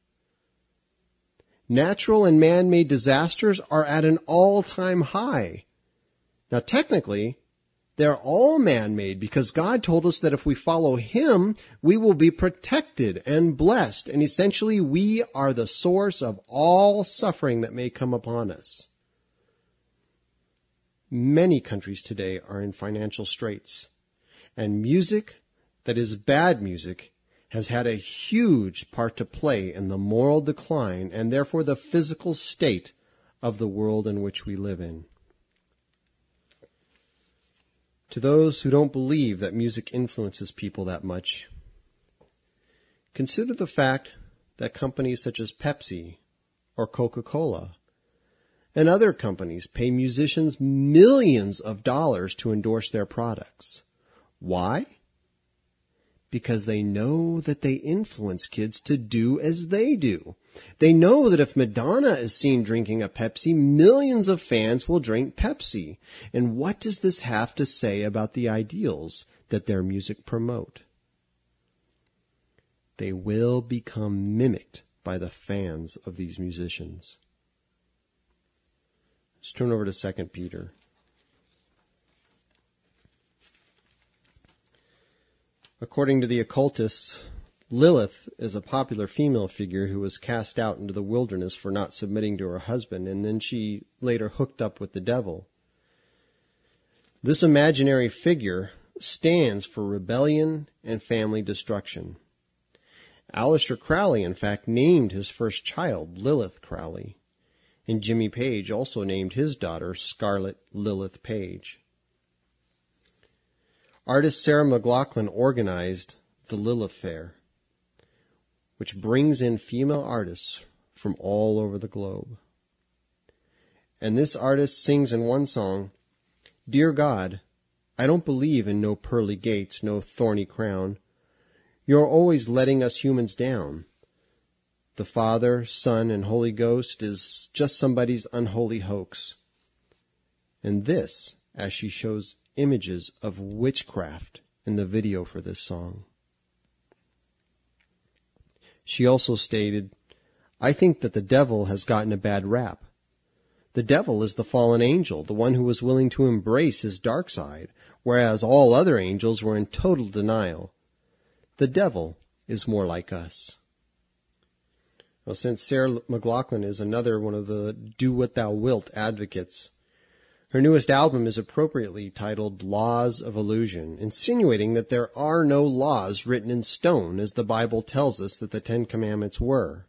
Natural and man-made disasters are at an all-time high. Now, technically, they're all man-made because God told us that if we follow Him, we will be protected and blessed. And essentially, we are the source of all suffering that may come upon us. Many countries today are in financial straits, and music that is bad music has had a huge part to play in the moral decline and therefore the physical state of the world in which we live in. To those who don't believe that music influences people that much, consider the fact that companies such as Pepsi or Coca-Cola and other companies pay musicians millions of dollars to endorse their products. Why? Because they know that they influence kids to do as they do. They know that if Madonna is seen drinking a Pepsi, millions of fans will drink Pepsi. And what does this have to say about the ideals that their music promote? They will become mimicked by the fans of these musicians. Let's turn over to 2 Peter. According to the occultists, Lilith is a popular female figure who was cast out into the wilderness for not submitting to her husband, and then she later hooked up with the devil. This imaginary figure stands for rebellion and family destruction. Aleister Crowley, in fact, named his first child Lilith Crowley, and Jimmy Page also named his daughter Scarlet Lilith Page. Artist Sarah McLachlan organized the Lilith Fair, which brings in female artists from all over the globe. And this artist sings in one song, "Dear God, I don't believe in no pearly gates, no thorny crown. You're always letting us humans down. The Father, Son, and Holy Ghost is just somebody's unholy hoax." And this, as she shows images of witchcraft in the video for this song. She also stated, "I think that the devil has gotten a bad rap. The devil is the fallen angel, the one who was willing to embrace his dark side, whereas all other angels were in total denial. The devil is more like us." Well, since Sarah McLachlan is another one of the do what thou wilt advocates, her newest album is appropriately titled Laws of Illusion, insinuating that there are no laws written in stone as the Bible tells us that the Ten Commandments were.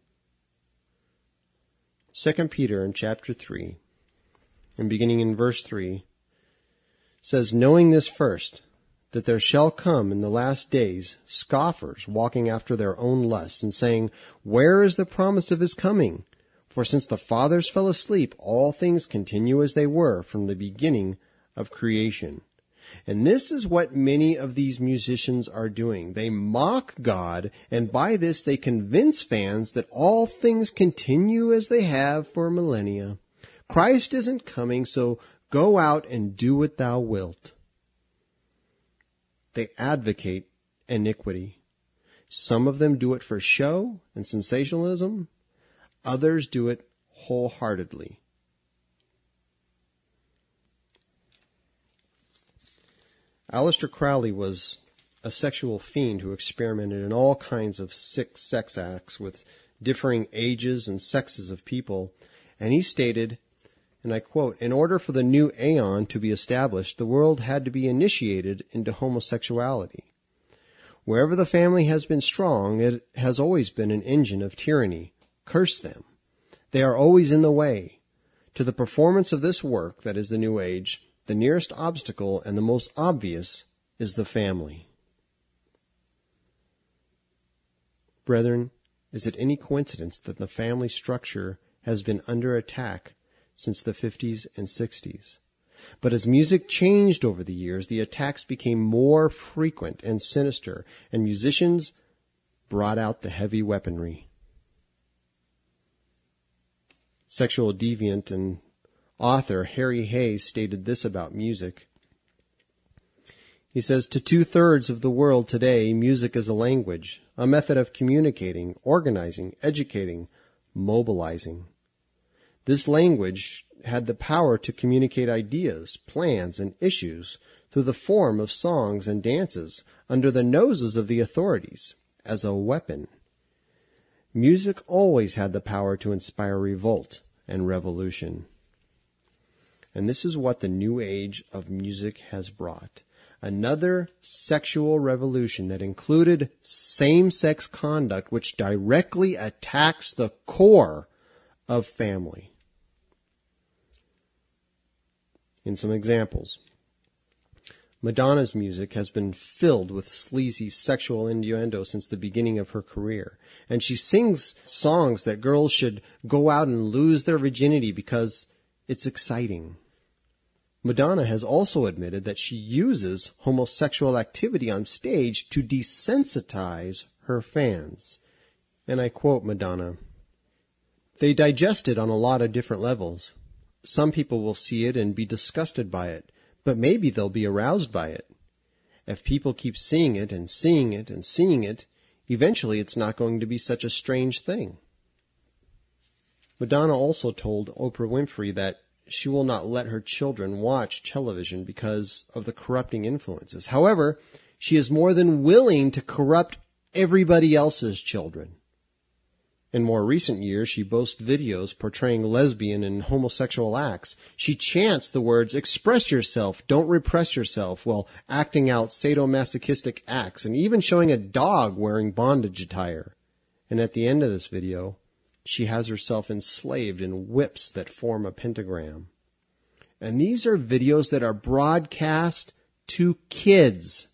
2 Peter in chapter 3, and beginning in verse 3, says, "Knowing this first, that there shall come in the last days scoffers walking after their own lusts, and saying, Where is the promise of his coming? For since the fathers fell asleep, all things continue as they were from the beginning of creation. And this is what many of these musicians are doing. They mock God, and by this they convince fans that all things continue as they have for millennia. Christ isn't coming, so go out and do what thou wilt. They advocate iniquity. Some of them do it for show and sensationalism. Others do it wholeheartedly. Aleister Crowley was a sexual fiend who experimented in all kinds of sick sex acts with differing ages and sexes of people, and he stated, and I quote, "In order for the new aeon to be established, the world had to be initiated into homosexuality. Wherever the family has been strong, it has always been an engine of tyranny. Curse them. They are always in the way. To the performance of this work, that is the New Age, the nearest obstacle and the most obvious is the family." Brethren, is it any coincidence that the family structure has been under attack since the 50s and 60s? But as music changed over the years, the attacks became more frequent and sinister, and musicians brought out the heavy weaponry. Sexual deviant and author Harry Hayes stated this about music. He says, "To 2/3 of the world today, music is a language, a method of communicating, organizing, educating, mobilizing. This language had the power to communicate ideas, plans, and issues through the form of songs and dances under the noses of the authorities as a weapon. Music always had the power to inspire revolt and revolution." And this is what the new age of music has brought. Another sexual revolution that included same-sex conduct which directly attacks the core of family. In some examples, Madonna's music has been filled with sleazy sexual innuendo since the beginning of her career, and she sings songs that girls should go out and lose their virginity because it's exciting. Madonna has also admitted that she uses homosexual activity on stage to desensitize her fans. And I quote Madonna, "They digest it on a lot of different levels. Some people will see it and be disgusted by it, but maybe they'll be aroused by it. If people keep seeing it and seeing it and seeing it, eventually it's not going to be such a strange thing." Madonna also told Oprah Winfrey that she will not let her children watch television because of the corrupting influences. However, she is more than willing to corrupt everybody else's children. In more recent years, she boasts videos portraying lesbian and homosexual acts. She chants the words, "Express yourself, don't repress yourself," while acting out sadomasochistic acts and even showing a dog wearing bondage attire. And at the end of this video, she has herself enslaved in whips that form a pentagram. And these are videos that are broadcast to kids.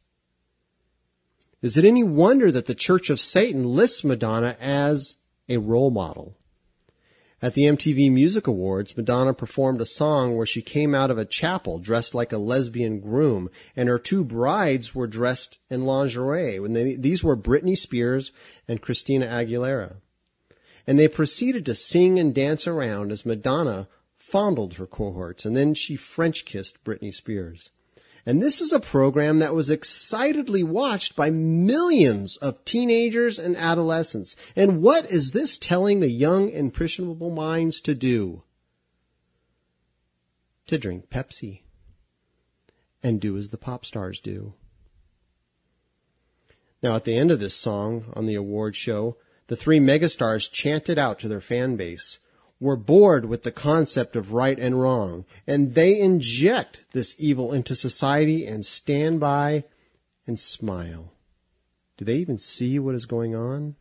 Is it any wonder that the Church of Satan lists Madonna as a role model? At the MTV Music Awards, Madonna performed a song where she came out of a chapel dressed like a lesbian groom, and her two brides were dressed in lingerie. These were Britney Spears and Christina Aguilera. And they proceeded to sing and dance around as Madonna fondled her cohorts, and then she French-kissed Britney Spears. And this is a program that was excitedly watched by millions of teenagers and adolescents. And what is this telling the young, impressionable minds to do? To drink Pepsi and do as the pop stars do. Now, at the end of this song on the award show, the three megastars chanted out to their fan base, "We're bored with the concept of right and wrong," and they inject this evil into society and stand by and smile. Do they even see what is going on?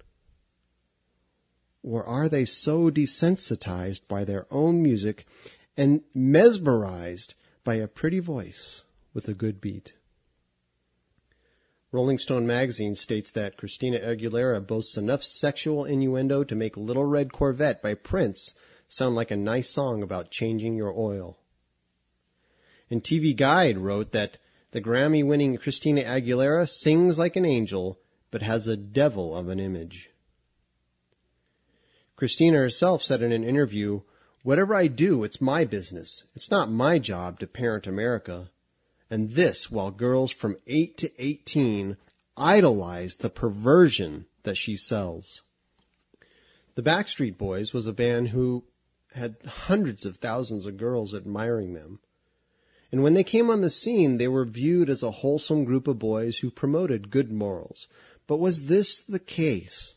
Or are they so desensitized by their own music and mesmerized by a pretty voice with a good beat? Rolling Stone magazine states that Christina Aguilera boasts enough sexual innuendo to make Little Red Corvette by Prince sound like a nice song about changing your oil. And TV Guide wrote that the Grammy-winning Christina Aguilera sings like an angel, but has a devil of an image. Christina herself said in an interview, "Whatever I do, it's my business. It's not my job to parent America." And this while girls from 8 to 18 idolize the perversion that she sells. The Backstreet Boys was a band who had hundreds of thousands of girls admiring them. And when they came on the scene, they were viewed as a wholesome group of boys who promoted good morals. But was this the case?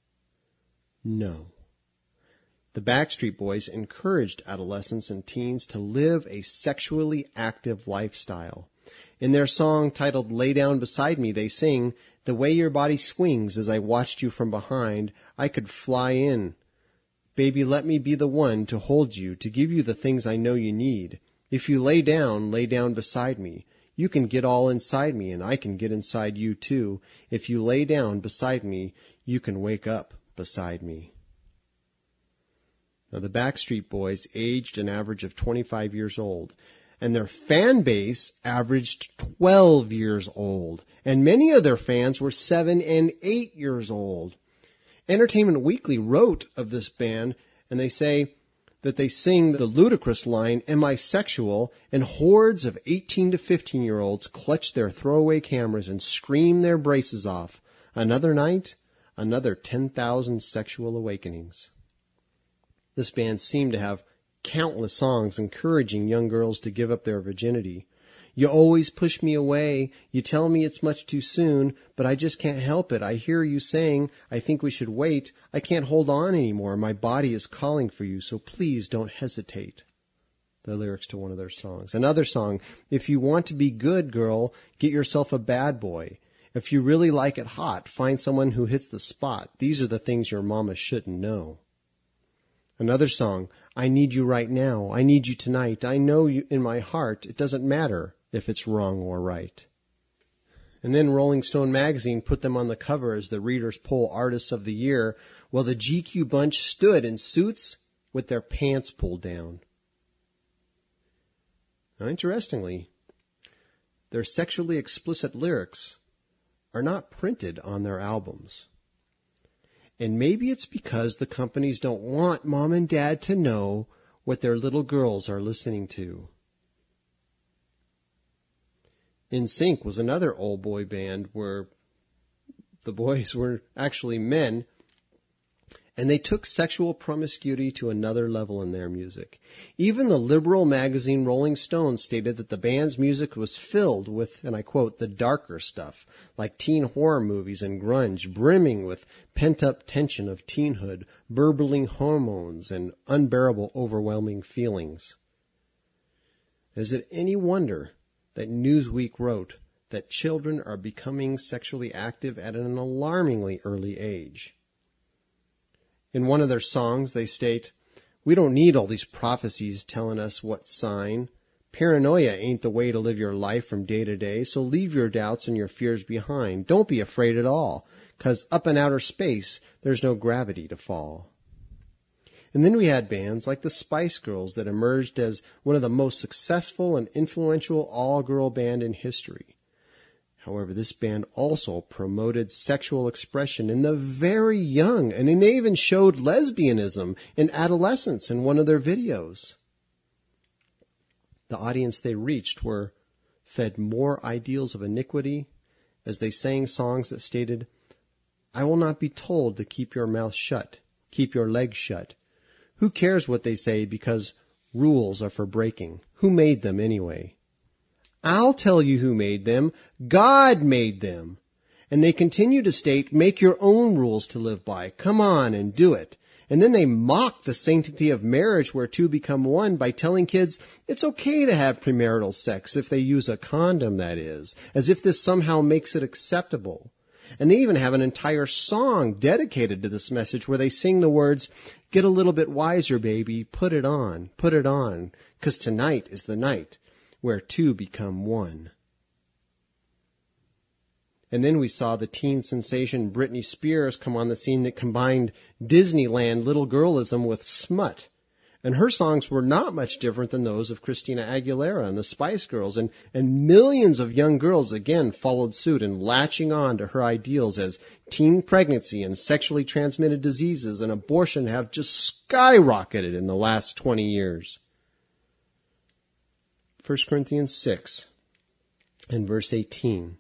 No. The Backstreet Boys encouraged adolescents and teens to live a sexually active lifestyle. In their song titled "Lay Down Beside Me," they sing, "The way your body swings as I watched you from behind, I could fly in. Baby, let me be the one to hold you, to give you the things I know you need. If you lay down beside me. You can get all inside me, and I can get inside you too. If you lay down beside me, you can wake up beside me." Now, the Backstreet Boys aged an average of 25 years old, and their fan base averaged 12 years old, and many of their fans were 7 and 8 years old. Entertainment Weekly wrote of this band, and they say that they sing the ludicrous line, "Am I sexual?" and hordes of 18 to 15-year-olds clutch their throwaway cameras and scream their braces off. Another night, another 10,000 sexual awakenings. This band seemed to have countless songs encouraging young girls to give up their virginity. "You always push me away. You tell me it's much too soon, but I just can't help it. I hear you saying, I think we should wait. I can't hold on anymore. My body is calling for you, so please don't hesitate." The lyrics to one of their songs. Another song, "If you want to be good, girl, get yourself a bad boy. If you really like it hot, find someone who hits the spot. These are the things your mama shouldn't know." Another song, "I need you right now. I need you tonight. I know you in my heart. It doesn't matter if it's wrong or right." And then Rolling Stone magazine put them on the cover as the Reader's Poll Artists of the Year, while the GQ bunch stood in suits with their pants pulled down. Now, interestingly, their sexually explicit lyrics are not printed on their albums. And maybe it's because the companies don't want mom and dad to know what their little girls are listening to. NSYNC was another old boy band where the boys were actually men, and they took sexual promiscuity to another level in their music. Even the liberal magazine Rolling Stone stated that the band's music was filled with, and I quote, "the darker stuff, like teen horror movies and grunge, brimming with pent-up tension of teenhood, burbling hormones, and unbearable, overwhelming feelings." Is it any wonder that Newsweek wrote that children are becoming sexually active at an alarmingly early age? In one of their songs, they state, "We don't need all these prophecies telling us what sign. Paranoia ain't the way to live your life from day to day, so leave your doubts and your fears behind. Don't be afraid at all, 'cause up in outer space, there's no gravity to fall." And then we had bands like the Spice Girls that emerged as one of the most successful and influential all-girl band in history. However, this band also promoted sexual expression in the very young, and they even showed lesbianism in adolescence in one of their videos. The audience they reached were fed more ideals of iniquity as they sang songs that stated, "I will not be told to keep your mouth shut, keep your legs shut. Who cares what they say because rules are for breaking? Who made them anyway? I'll tell you who made them. God made them." And they continue to state, "Make your own rules to live by. Come on and do it." And then they mock the sanctity of marriage where two become one by telling kids it's okay to have premarital sex if they use a condom, that is, as if this somehow makes it acceptable. And they even have an entire song dedicated to this message where they sing the words, "Get a little bit wiser, baby, put it on, 'cause tonight is the night where two become one." And then we saw the teen sensation Britney Spears come on the scene that combined Disneyland little girlism with smut. And her songs were not much different than those of Christina Aguilera and the Spice Girls, and millions of young girls again followed suit in latching on to her ideals as teen pregnancy and sexually transmitted diseases and abortion have just skyrocketed in the last 20 years. 1 Corinthians 6 and verse 18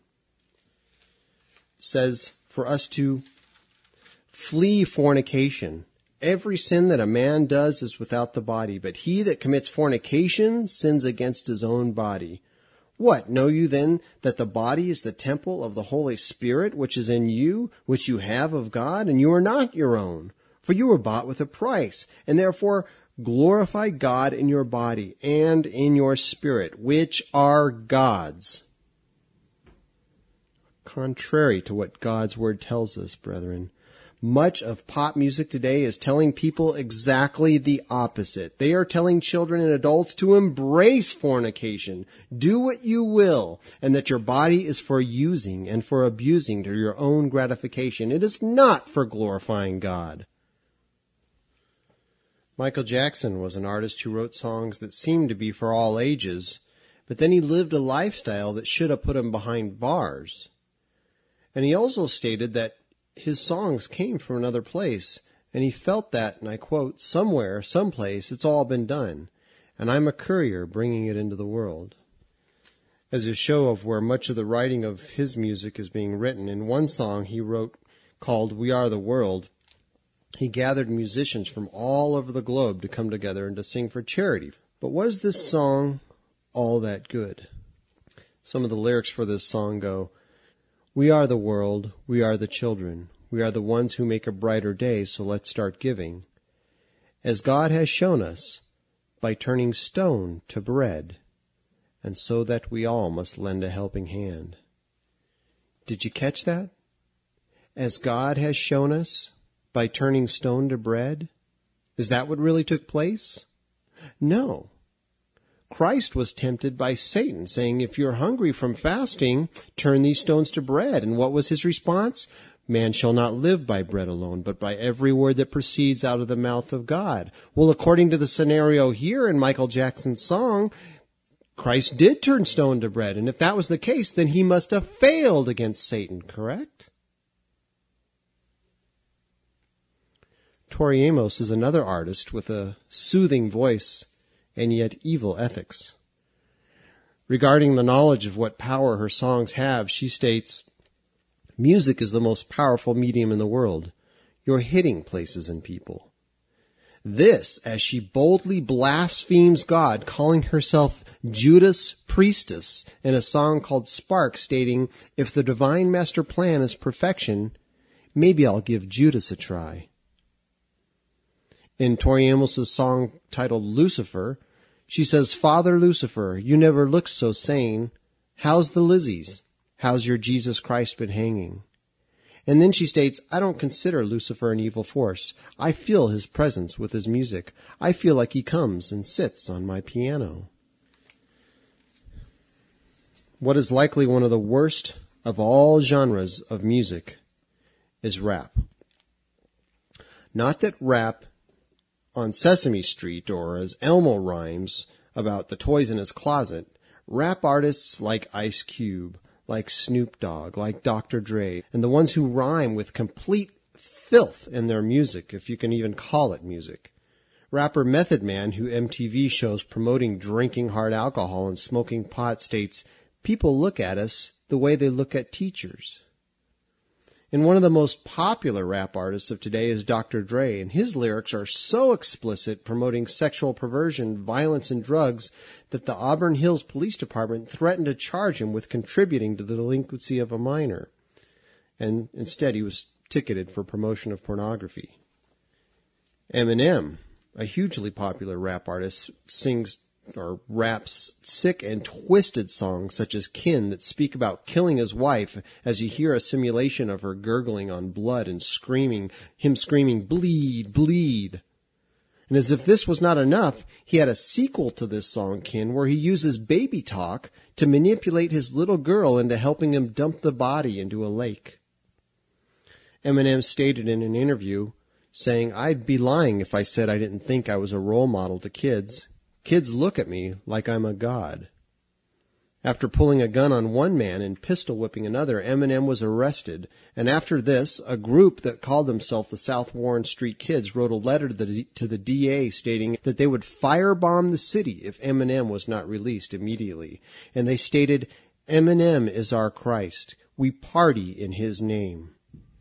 says for us to flee fornication. Every sin that a man does is without the body, but he that commits fornication sins against his own body. What, know you then that the body is the temple of the Holy Spirit, which is in you, which you have of God, and you are not your own? For you were bought with a price, and therefore glorify God in your body and in your spirit, which are God's. Contrary to what God's word tells us, brethren. Much of pop music today is telling people exactly the opposite. They are telling children and adults to embrace fornication, do what you will, and that your body is for using and for abusing to your own gratification. It is not for glorifying God. Michael Jackson was an artist who wrote songs that seemed to be for all ages, but then he lived a lifestyle that should have put him behind bars. And he also stated that his songs came from another place, and he felt that, and I quote, somewhere, someplace, it's all been done, and I'm a courier bringing it into the world. As a show of where much of the writing of his music is being written, in one song he wrote called We Are the World, he gathered musicians from all over the globe to come together and to sing for charity. But was this song all that good? Some of the lyrics for this song go, we are the world, we are the children, we are the ones who make a brighter day, so let's start giving. As God has shown us, by turning stone to bread, and so that we all must lend a helping hand. Did you catch that? As God has shown us, by turning stone to bread? Is that what really took place? No. Christ was tempted by Satan, saying, if you're hungry from fasting, turn these stones to bread. And what was his response? Man shall not live by bread alone, but by every word that proceeds out of the mouth of God. Well, according to the scenario here in Michael Jackson's song, Christ did turn stone to bread. And if that was the case, then he must have failed against Satan, correct? Tori Amos is another artist with a soothing voice and yet evil ethics. Regarding the knowledge of what power her songs have, she states, music is the most powerful medium in the world. You're hitting places in people. This, as she boldly blasphemes God, calling herself Judas Priestess in a song called Spark, stating, if the divine master plan is perfection, maybe I'll give Judas a try. In Tori Amos' song titled Lucifer, she says, Father Lucifer, you never looked so sane. How's the Lizzies? How's your Jesus Christ been hanging? And then she states, I don't consider Lucifer an evil force. I feel his presence with his music. I feel like he comes and sits on my piano. What is likely one of the worst of all genres of music is rap. Not that rap on Sesame Street or as Elmo rhymes about the toys in his closet, rap artists like Ice Cube, like Snoop Dogg, like Dr. Dre, and the ones who rhyme with complete filth in their music, if you can even call it music. Rapper Method Man, who MTV shows promoting drinking hard alcohol and smoking pot, states, people look at us the way they look at teachers. And one of the most popular rap artists of today is Dr. Dre, and his lyrics are so explicit, promoting sexual perversion, violence, and drugs, that the Auburn Hills Police Department threatened to charge him with contributing to the delinquency of a minor. And instead, he was ticketed for promotion of pornography. Eminem, a hugely popular rap artist, sings or raps sick and twisted songs such as Kin that speak about killing his wife, as you hear a simulation of her gurgling on blood and him screaming, bleed, bleed. And as if this was not enough, he had a sequel to this song, Kin, where he uses baby talk to manipulate his little girl into helping him dump the body into a lake. Eminem stated in an interview, saying, "I'd be lying if I said I didn't think I was a role model to kids. Kids look at me like I'm a god." After pulling a gun on one man and pistol whipping another, Eminem was arrested. And after this, a group that called themselves the South Warren Street Kids wrote a letter to the DA stating that they would firebomb the city if Eminem was not released immediately. And they stated, "Eminem is our Christ. We party in his name."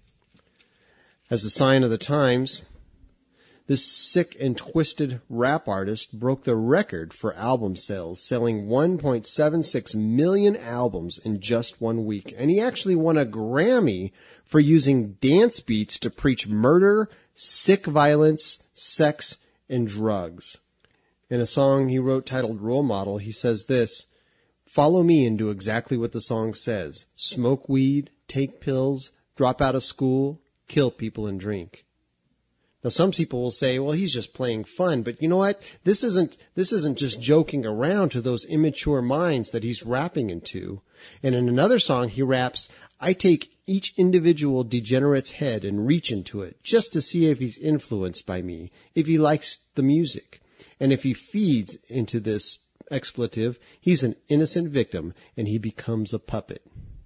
As a sign of the times, this sick and twisted rap artist broke the record for album sales, selling 1.76 million albums in just 1 week. And he actually won a Grammy for using dance beats to preach murder, sick violence, sex, and drugs. In a song he wrote titled Role Model, he says this, "Follow me and do exactly what the song says. Smoke weed, take pills, drop out of school, kill people and drink." Now, some people will say, well, he's just playing fun. But you know what? This isn't just joking around to those immature minds that he's rapping into. And in another song, he raps, "I take each individual degenerate's head and reach into it just to see if he's influenced by me, if he likes the music. And if he feeds into this expletive, he's an innocent victim and he becomes a puppet."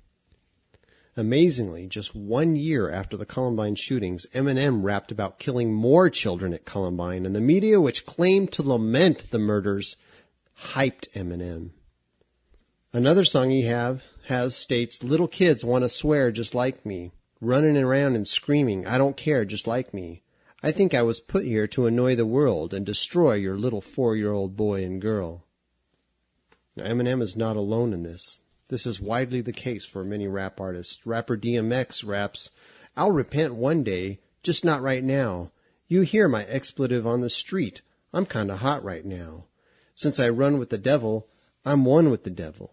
Amazingly, just 1 year after the Columbine shootings, Eminem rapped about killing more children at Columbine, and the media, which claimed to lament the murders, hyped Eminem. Another song he has states, "Little kids want to swear just like me, running around and screaming, 'I don't care, just like me. I think I was put here to annoy the world and destroy your little 4-year-old boy and girl.'" Now, Eminem is not alone in this. This is widely the case for many rap artists. Rapper DMX raps, "I'll repent one day, just not right now. You hear my expletive on the street. I'm kinda hot right now. Since I run with the devil, I'm one with the devil."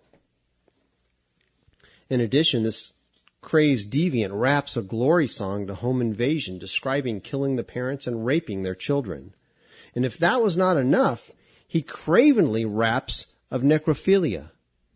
In addition, this crazed deviant raps a glory song to home invasion, describing killing the parents and raping their children. And if that was not enough, he cravenly raps of necrophilia.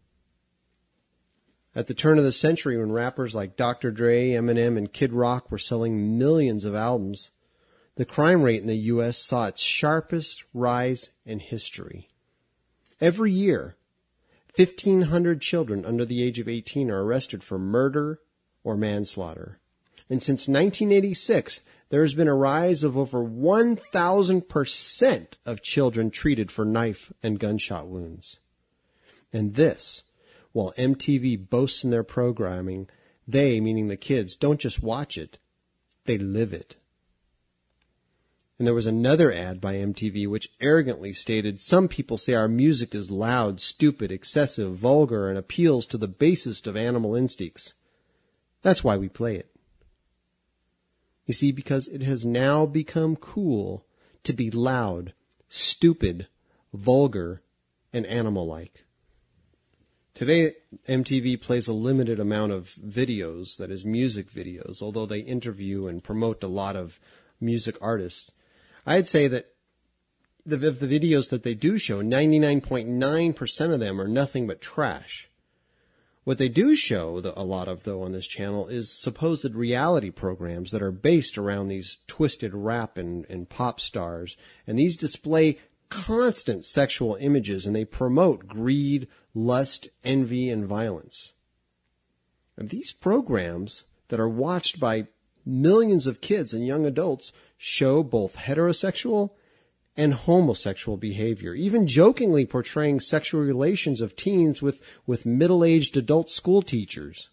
At the turn of the century, when rappers like Dr. Dre, Eminem, and Kid Rock were selling millions of albums, the crime rate in the U.S. saw its sharpest rise in history. Every year, 1,500 children under the age of 18 are arrested for murder or manslaughter. And since 1986, there has been a rise of over 1,000% of children treated for knife and gunshot wounds. And this, while MTV boasts in their programming, they, meaning the kids, don't just watch it, they live it. And there was another ad by MTV which arrogantly stated, "Some people say our music is loud, stupid, excessive, vulgar, and appeals to the basest of animal instincts. That's why we play it." You see, because it has now become cool to be loud, stupid, vulgar, and animal-like. Today, MTV plays a limited amount of videos, that is music videos, although they interview and promote a lot of music artists. I'd say that the videos that they do show, 99.9% of them are nothing but trash. What they do show, a lot of, though, on this channel is supposed reality programs that are based around these twisted rap and pop stars. And these display constant sexual images, and they promote greed, lust, envy, and violence. And these programs that are watched by millions of kids and young adults show both heterosexual and homosexual behavior, even jokingly portraying sexual relations of teens with middle-aged adult school teachers.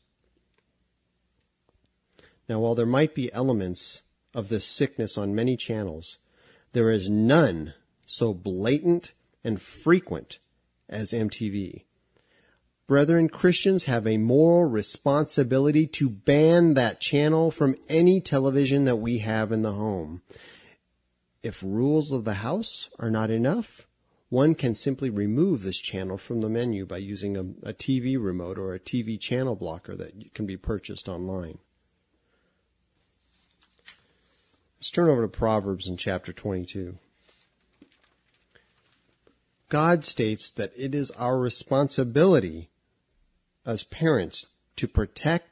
Now, while there might be elements of this sickness on many channels, there is none so blatant and frequent as MTV. Brethren, Christians have a moral responsibility to ban that channel from any television that we have in the home. If rules of the house are not enough, one can simply remove this channel from the menu by using a TV remote or a TV channel blocker that can be purchased online. Let's turn over to Proverbs in chapter 22. God states that it is our responsibility as parents to protect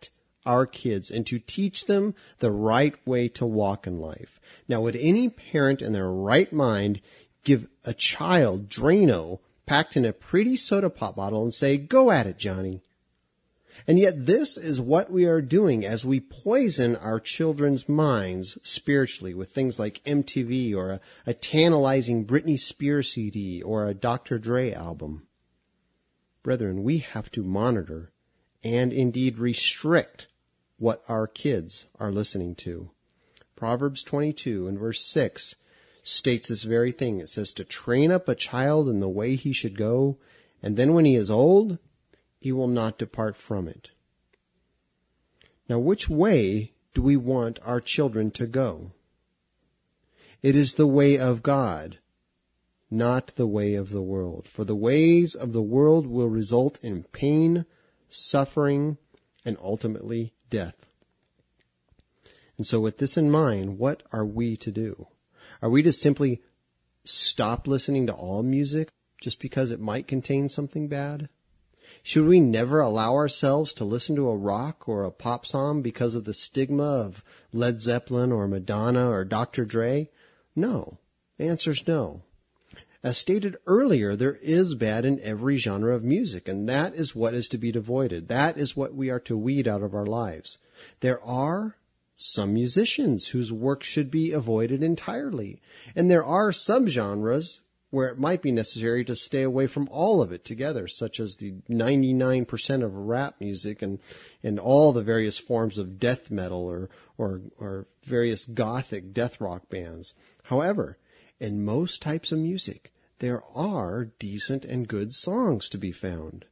our kids and to teach them the right way to walk in life. Now, would any parent in their right mind give a child Drano packed in a pretty soda pop bottle and say, "Go at it, Johnny"? And yet this is what we are doing as we poison our children's minds spiritually with things like MTV or a tantalizing Britney Spears CD or a Dr. Dre album. Brethren, we have to monitor and indeed restrict what our kids are listening to. Proverbs 22 and verse 6 states this very thing. It says to train up a child in the way he should go, and then when he is old, he will not depart from it. Now, which way do we want our children to go? It is the way of God, not the way of the world. For the ways of the world will result in pain, suffering, and ultimately death. And so with this in mind, what are we to do? Are we to simply stop listening to all music just because it might contain something bad? Should we never allow ourselves to listen to a rock or a pop song because of the stigma of Led Zeppelin or Madonna or Dr. Dre? No. The answer is no. As stated earlier, there is bad in every genre of music, and that is what is to be avoided. That is what we are to weed out of our lives. There are some musicians whose work should be avoided entirely, and there are subgenres where it might be necessary to stay away from all of it together, such as the 99% of rap music and all the various forms of death metal or various gothic death rock bands. However, in most types of music, there are decent and good songs to be found.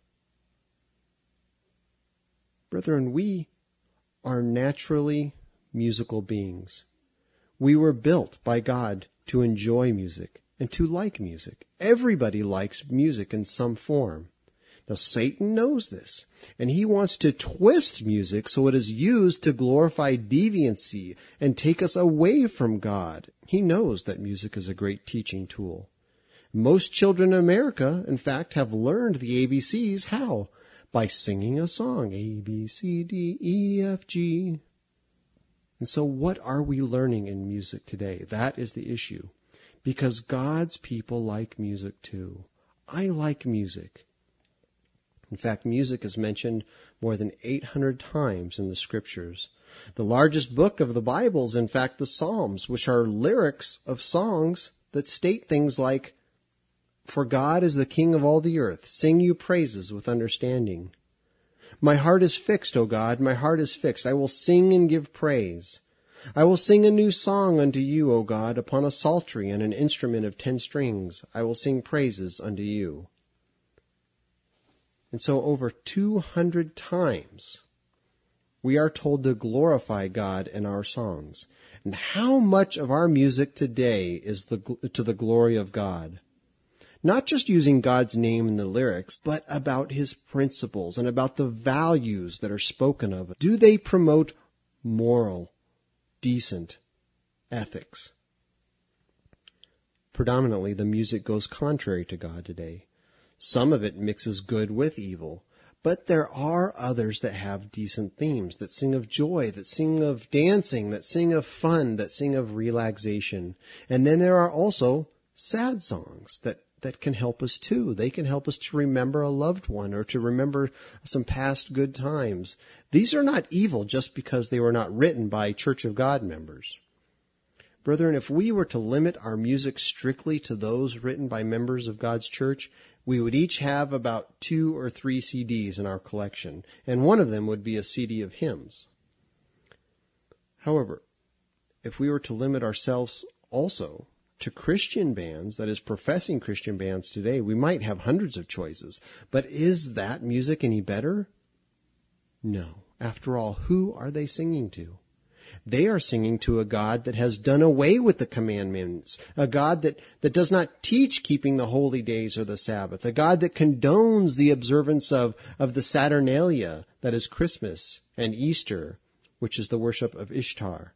Brethren, we are naturally musical beings. We were built by God to enjoy music and to like music. Everybody likes music in some form. Now, Satan knows this, and he wants to twist music so it is used to glorify deviancy and take us away from God. He knows that music is a great teaching tool. Most children in America, in fact, have learned the ABCs. How? By singing a song. A, B, C, D, E, F, G. And so what are we learning in music today? That is the issue. Because God's people like music too. I like music. In fact, music is mentioned more than 800 times in the Scriptures. The largest book of the Bible is, in fact, the Psalms, which are lyrics of songs that state things like, "For God is the King of all the earth. Sing you praises with understanding. My heart is fixed, O God, my heart is fixed. I will sing and give praise. I will sing a new song unto you, O God, upon a psaltery and an instrument of 10 strings. I will sing praises unto you." And so over 200 times, we are told to glorify God in our songs. And how much of our music today is to the glory of God? Not just using God's name in the lyrics, but about His principles and about the values that are spoken of. Do they promote moral, decent ethics? Predominantly, the music goes contrary to God today. Some of it mixes good with evil, but there are others that have decent themes, that sing of joy, that sing of dancing, that sing of fun, that sing of relaxation. And then there are also sad songs that can help us too. They can help us to remember a loved one or to remember some past good times. These are not evil just because they were not written by Church of God members. Brethren, if we were to limit our music strictly to those written by members of God's church, we would each have about 2 or 3 CDs in our collection, and one of them would be a CD of hymns. However, if we were to limit ourselves also to Christian bands, that is, professing Christian bands today, we might have hundreds of choices. But is that music any better? No. After all, who are they singing to? They are singing to a God that has done away with the commandments, a God that does not teach keeping the holy days or the Sabbath, a God that condones the observance of the Saturnalia, that is Christmas, and Easter, which is the worship of Ishtar.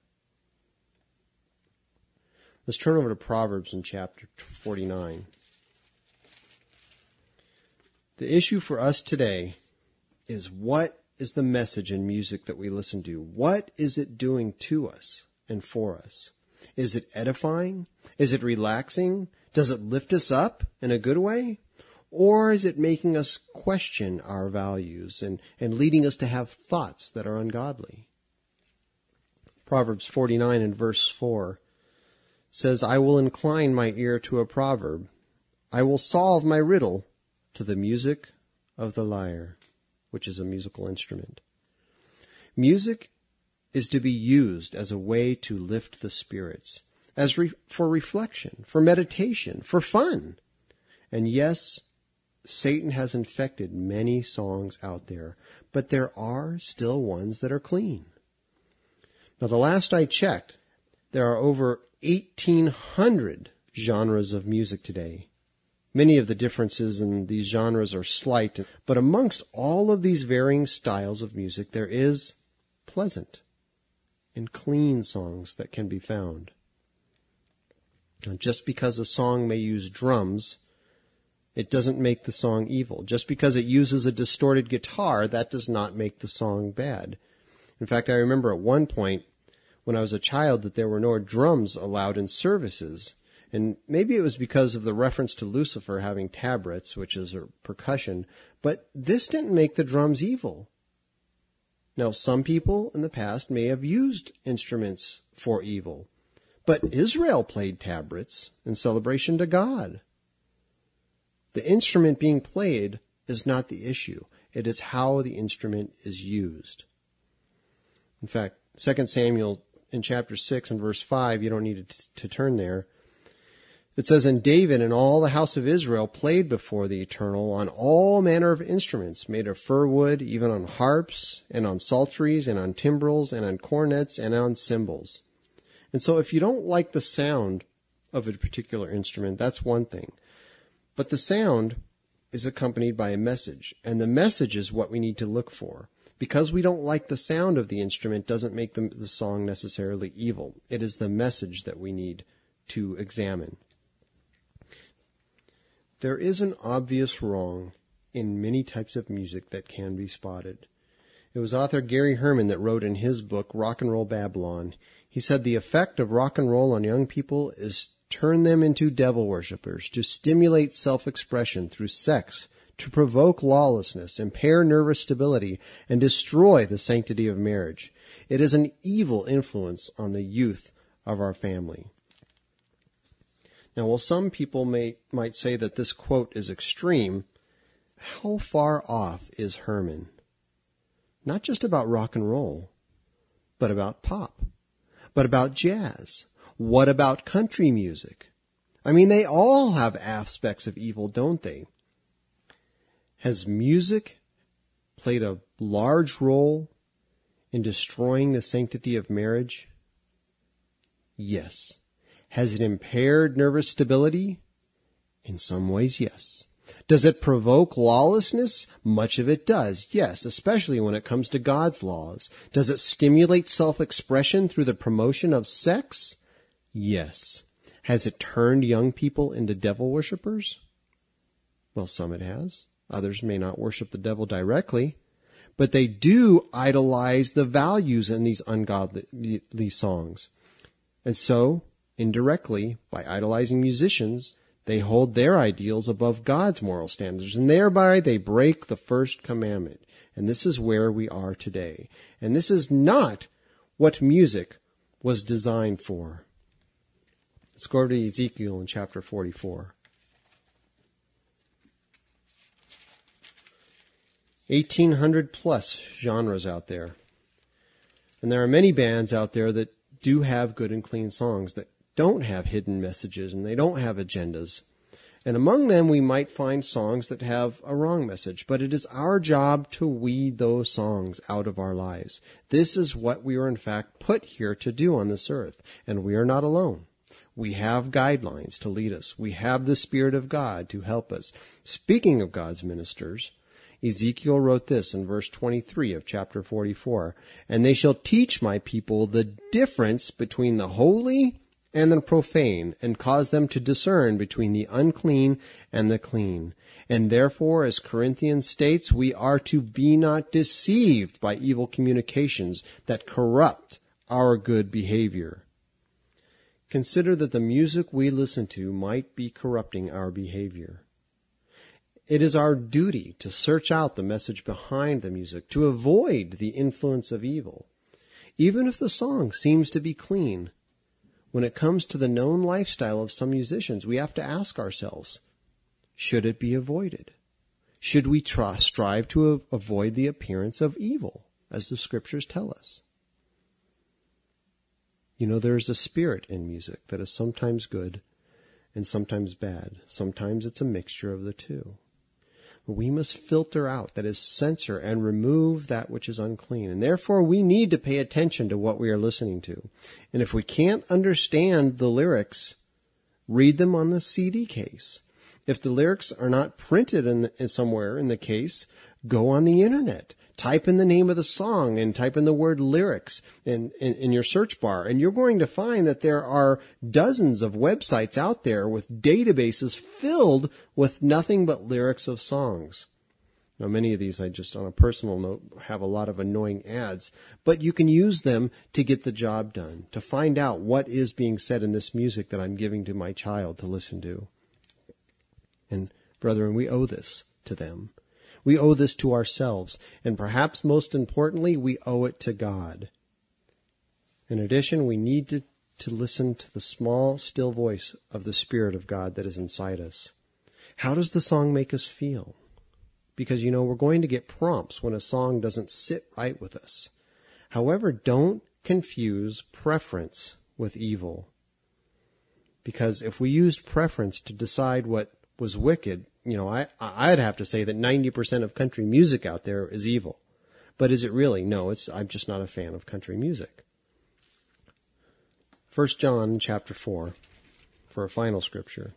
Let's turn over to Proverbs in chapter 49. The issue for us today is, what is the message in music that we listen to? What is it doing to us and for us? Is it edifying? Is it relaxing? Does it lift us up in a good way? Or is it making us question our values and leading us to have thoughts that are ungodly? Proverbs 49 and verse 4 says, I will incline my ear to a proverb. I will solve my riddle to the music of the lyre, which is a musical instrument. Music is to be used as a way to lift the spirits, for reflection, for meditation, for fun. And yes, Satan has infected many songs out there, but there are still ones that are clean. Now, the last I checked, there are over 1,800 genres of music today. Many of the differences in these genres are slight, but amongst all of these varying styles of music, there is pleasant and clean songs that can be found. Now, just because a song may use drums, it doesn't make the song evil. Just because it uses a distorted guitar, that does not make the song bad. In fact, I remember at one point when I was a child that there were no drums allowed in services. And maybe it was because of the reference to Lucifer having tabrets, which is a percussion, but this didn't make the drums evil. Now, some people in the past may have used instruments for evil, but Israel played tabrets in celebration to God. The instrument being played is not the issue. It is how the instrument is used. In fact, 2 Samuel in chapter 6 and verse 5, you don't need to turn there. It says, And David and all the house of Israel played before the Eternal on all manner of instruments made of fir wood, even on harps, and on psalteries, and on timbrels, and on cornets, and on cymbals. And so if you don't like the sound of a particular instrument, that's one thing. But the sound is accompanied by a message, and the message is what we need to look for. Because we don't like the sound of the instrument doesn't make the song necessarily evil. It is the message that we need to examine. There is an obvious wrong in many types of music that can be spotted. It was author Gary Herman that wrote in his book, Rock and Roll Babylon. He said the effect of rock and roll on young people is turn them into devil worshippers, to stimulate self-expression through sex, to provoke lawlessness, impair nervous stability, and destroy the sanctity of marriage. It is an evil influence on the youth of our family. Now, while some people might say that this quote is extreme, how far off is Herman? Not just about rock and roll, but about pop, but about jazz. What about country music? I mean, they all have aspects of evil, don't they? Has music played a large role in destroying the sanctity of marriage? Yes. Has it impaired nervous stability? In some ways, yes. Does it provoke lawlessness? Much of it does, yes, especially when it comes to God's laws. Does it stimulate self-expression through the promotion of sex? Yes. Has it turned young people into devil worshippers? Well, some it has. Others may not worship the devil directly, but they do idolize the values in these ungodly songs. And so, indirectly, by idolizing musicians, they hold their ideals above God's moral standards, and thereby they break the first commandment. And this is where we are today. And this is not what music was designed for. Let's go to Ezekiel in chapter 44. 1,800 plus genres out there. And there are many bands out there that do have good and clean songs that don't have hidden messages and they don't have agendas. And among them we might find songs that have a wrong message, but it is our job to weed those songs out of our lives. This is what we are in fact put here to do on this earth, and we are not alone. We have guidelines to lead us. We have the Spirit of God to help us. Speaking of God's ministers, Ezekiel wrote this in verse 23 of chapter 44, "And they shall teach my people the difference between the holy and the profane, and cause them to discern between the unclean and the clean. And therefore, as Corinthians states, we are to be not deceived by evil communications that corrupt our good behavior. Consider that the music we listen to might be corrupting our behavior. It is our duty to search out the message behind the music, to avoid the influence of evil. Even if the song seems to be clean, when it comes to the known lifestyle of some musicians, we have to ask ourselves, should it be avoided? Should we strive to avoid the appearance of evil, as the scriptures tell us? You know, there is a spirit in music that is sometimes good and sometimes bad. Sometimes it's a mixture of the two. But we must filter out, that is, censor and remove that which is unclean. And therefore we need to pay attention to what we are listening to. And if we can't understand the lyrics, read them on the CD case. If the lyrics are not printed in somewhere in the case, go on the internet. Type in the name of the song and type in the word lyrics in your search bar. And you're going to find that there are dozens of websites out there with databases filled with nothing but lyrics of songs. Now, many of these, I just, on a personal note, have a lot of annoying ads. But you can use them to get the job done, to find out what is being said in this music that I'm giving to my child to listen to. And, brethren, we owe this to them. We owe this to ourselves, and perhaps most importantly, we owe it to God. In addition, we need to listen to the small, still voice of the Spirit of God that is inside us. How does the song make us feel? Because, you know, we're going to get prompts when a song doesn't sit right with us. However, don't confuse preference with evil. Because if we used preference to decide what was wicked, you know, I'd have to say that 90% of country music out there is evil. But is it really? No, I'm just not a fan of country music. 1 John chapter 4, for a final scripture.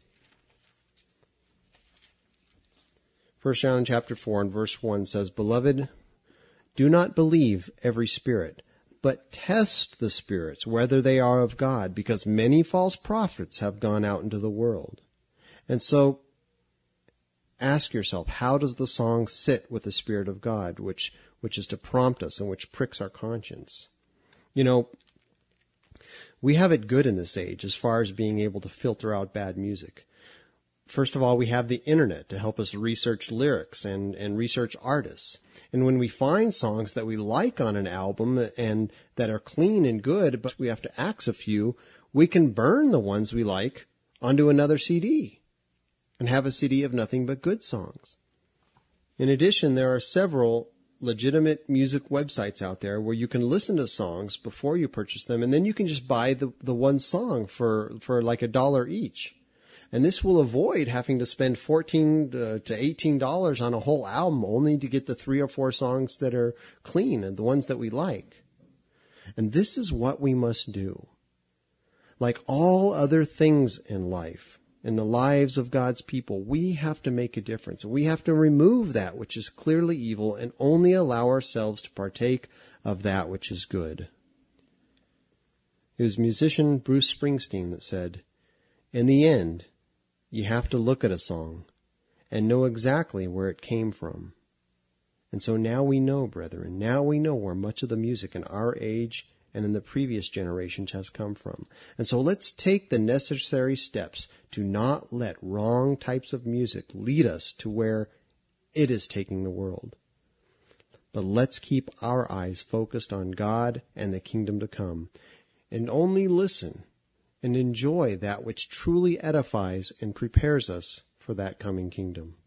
1 John chapter 4 and verse 1 says, Beloved, do not believe every spirit, but test the spirits, whether they are of God, because many false prophets have gone out into the world. And so, ask yourself, how does the song sit with the Spirit of God, which is to prompt us and which pricks our conscience? You know, we have it good in this age as far as being able to filter out bad music. First of all, we have the internet to help us research lyrics and research artists. And when we find songs that we like on an album and that are clean and good, but we have to axe a few, we can burn the ones we like onto another CD and have a CD of nothing but good songs. In addition, there are several legitimate music websites out there where you can listen to songs before you purchase them, and then you can just buy the one song for like $1 each. And this will avoid having to spend $14 to $18 on a whole album only to get the 3 or 4 songs that are clean and the ones that we like. And this is what we must do. Like all other things in life, in the lives of God's people, we have to make a difference. We have to remove that which is clearly evil and only allow ourselves to partake of that which is good. It was musician Bruce Springsteen that said, in the end, you have to look at a song and know exactly where it came from. And so now we know, brethren, now we know where much of the music in our age and in the previous generations has come from. And so let's take the necessary steps to not let wrong types of music lead us to where it is taking the world. But let's keep our eyes focused on God and the kingdom to come, and only listen and enjoy that which truly edifies and prepares us for that coming kingdom.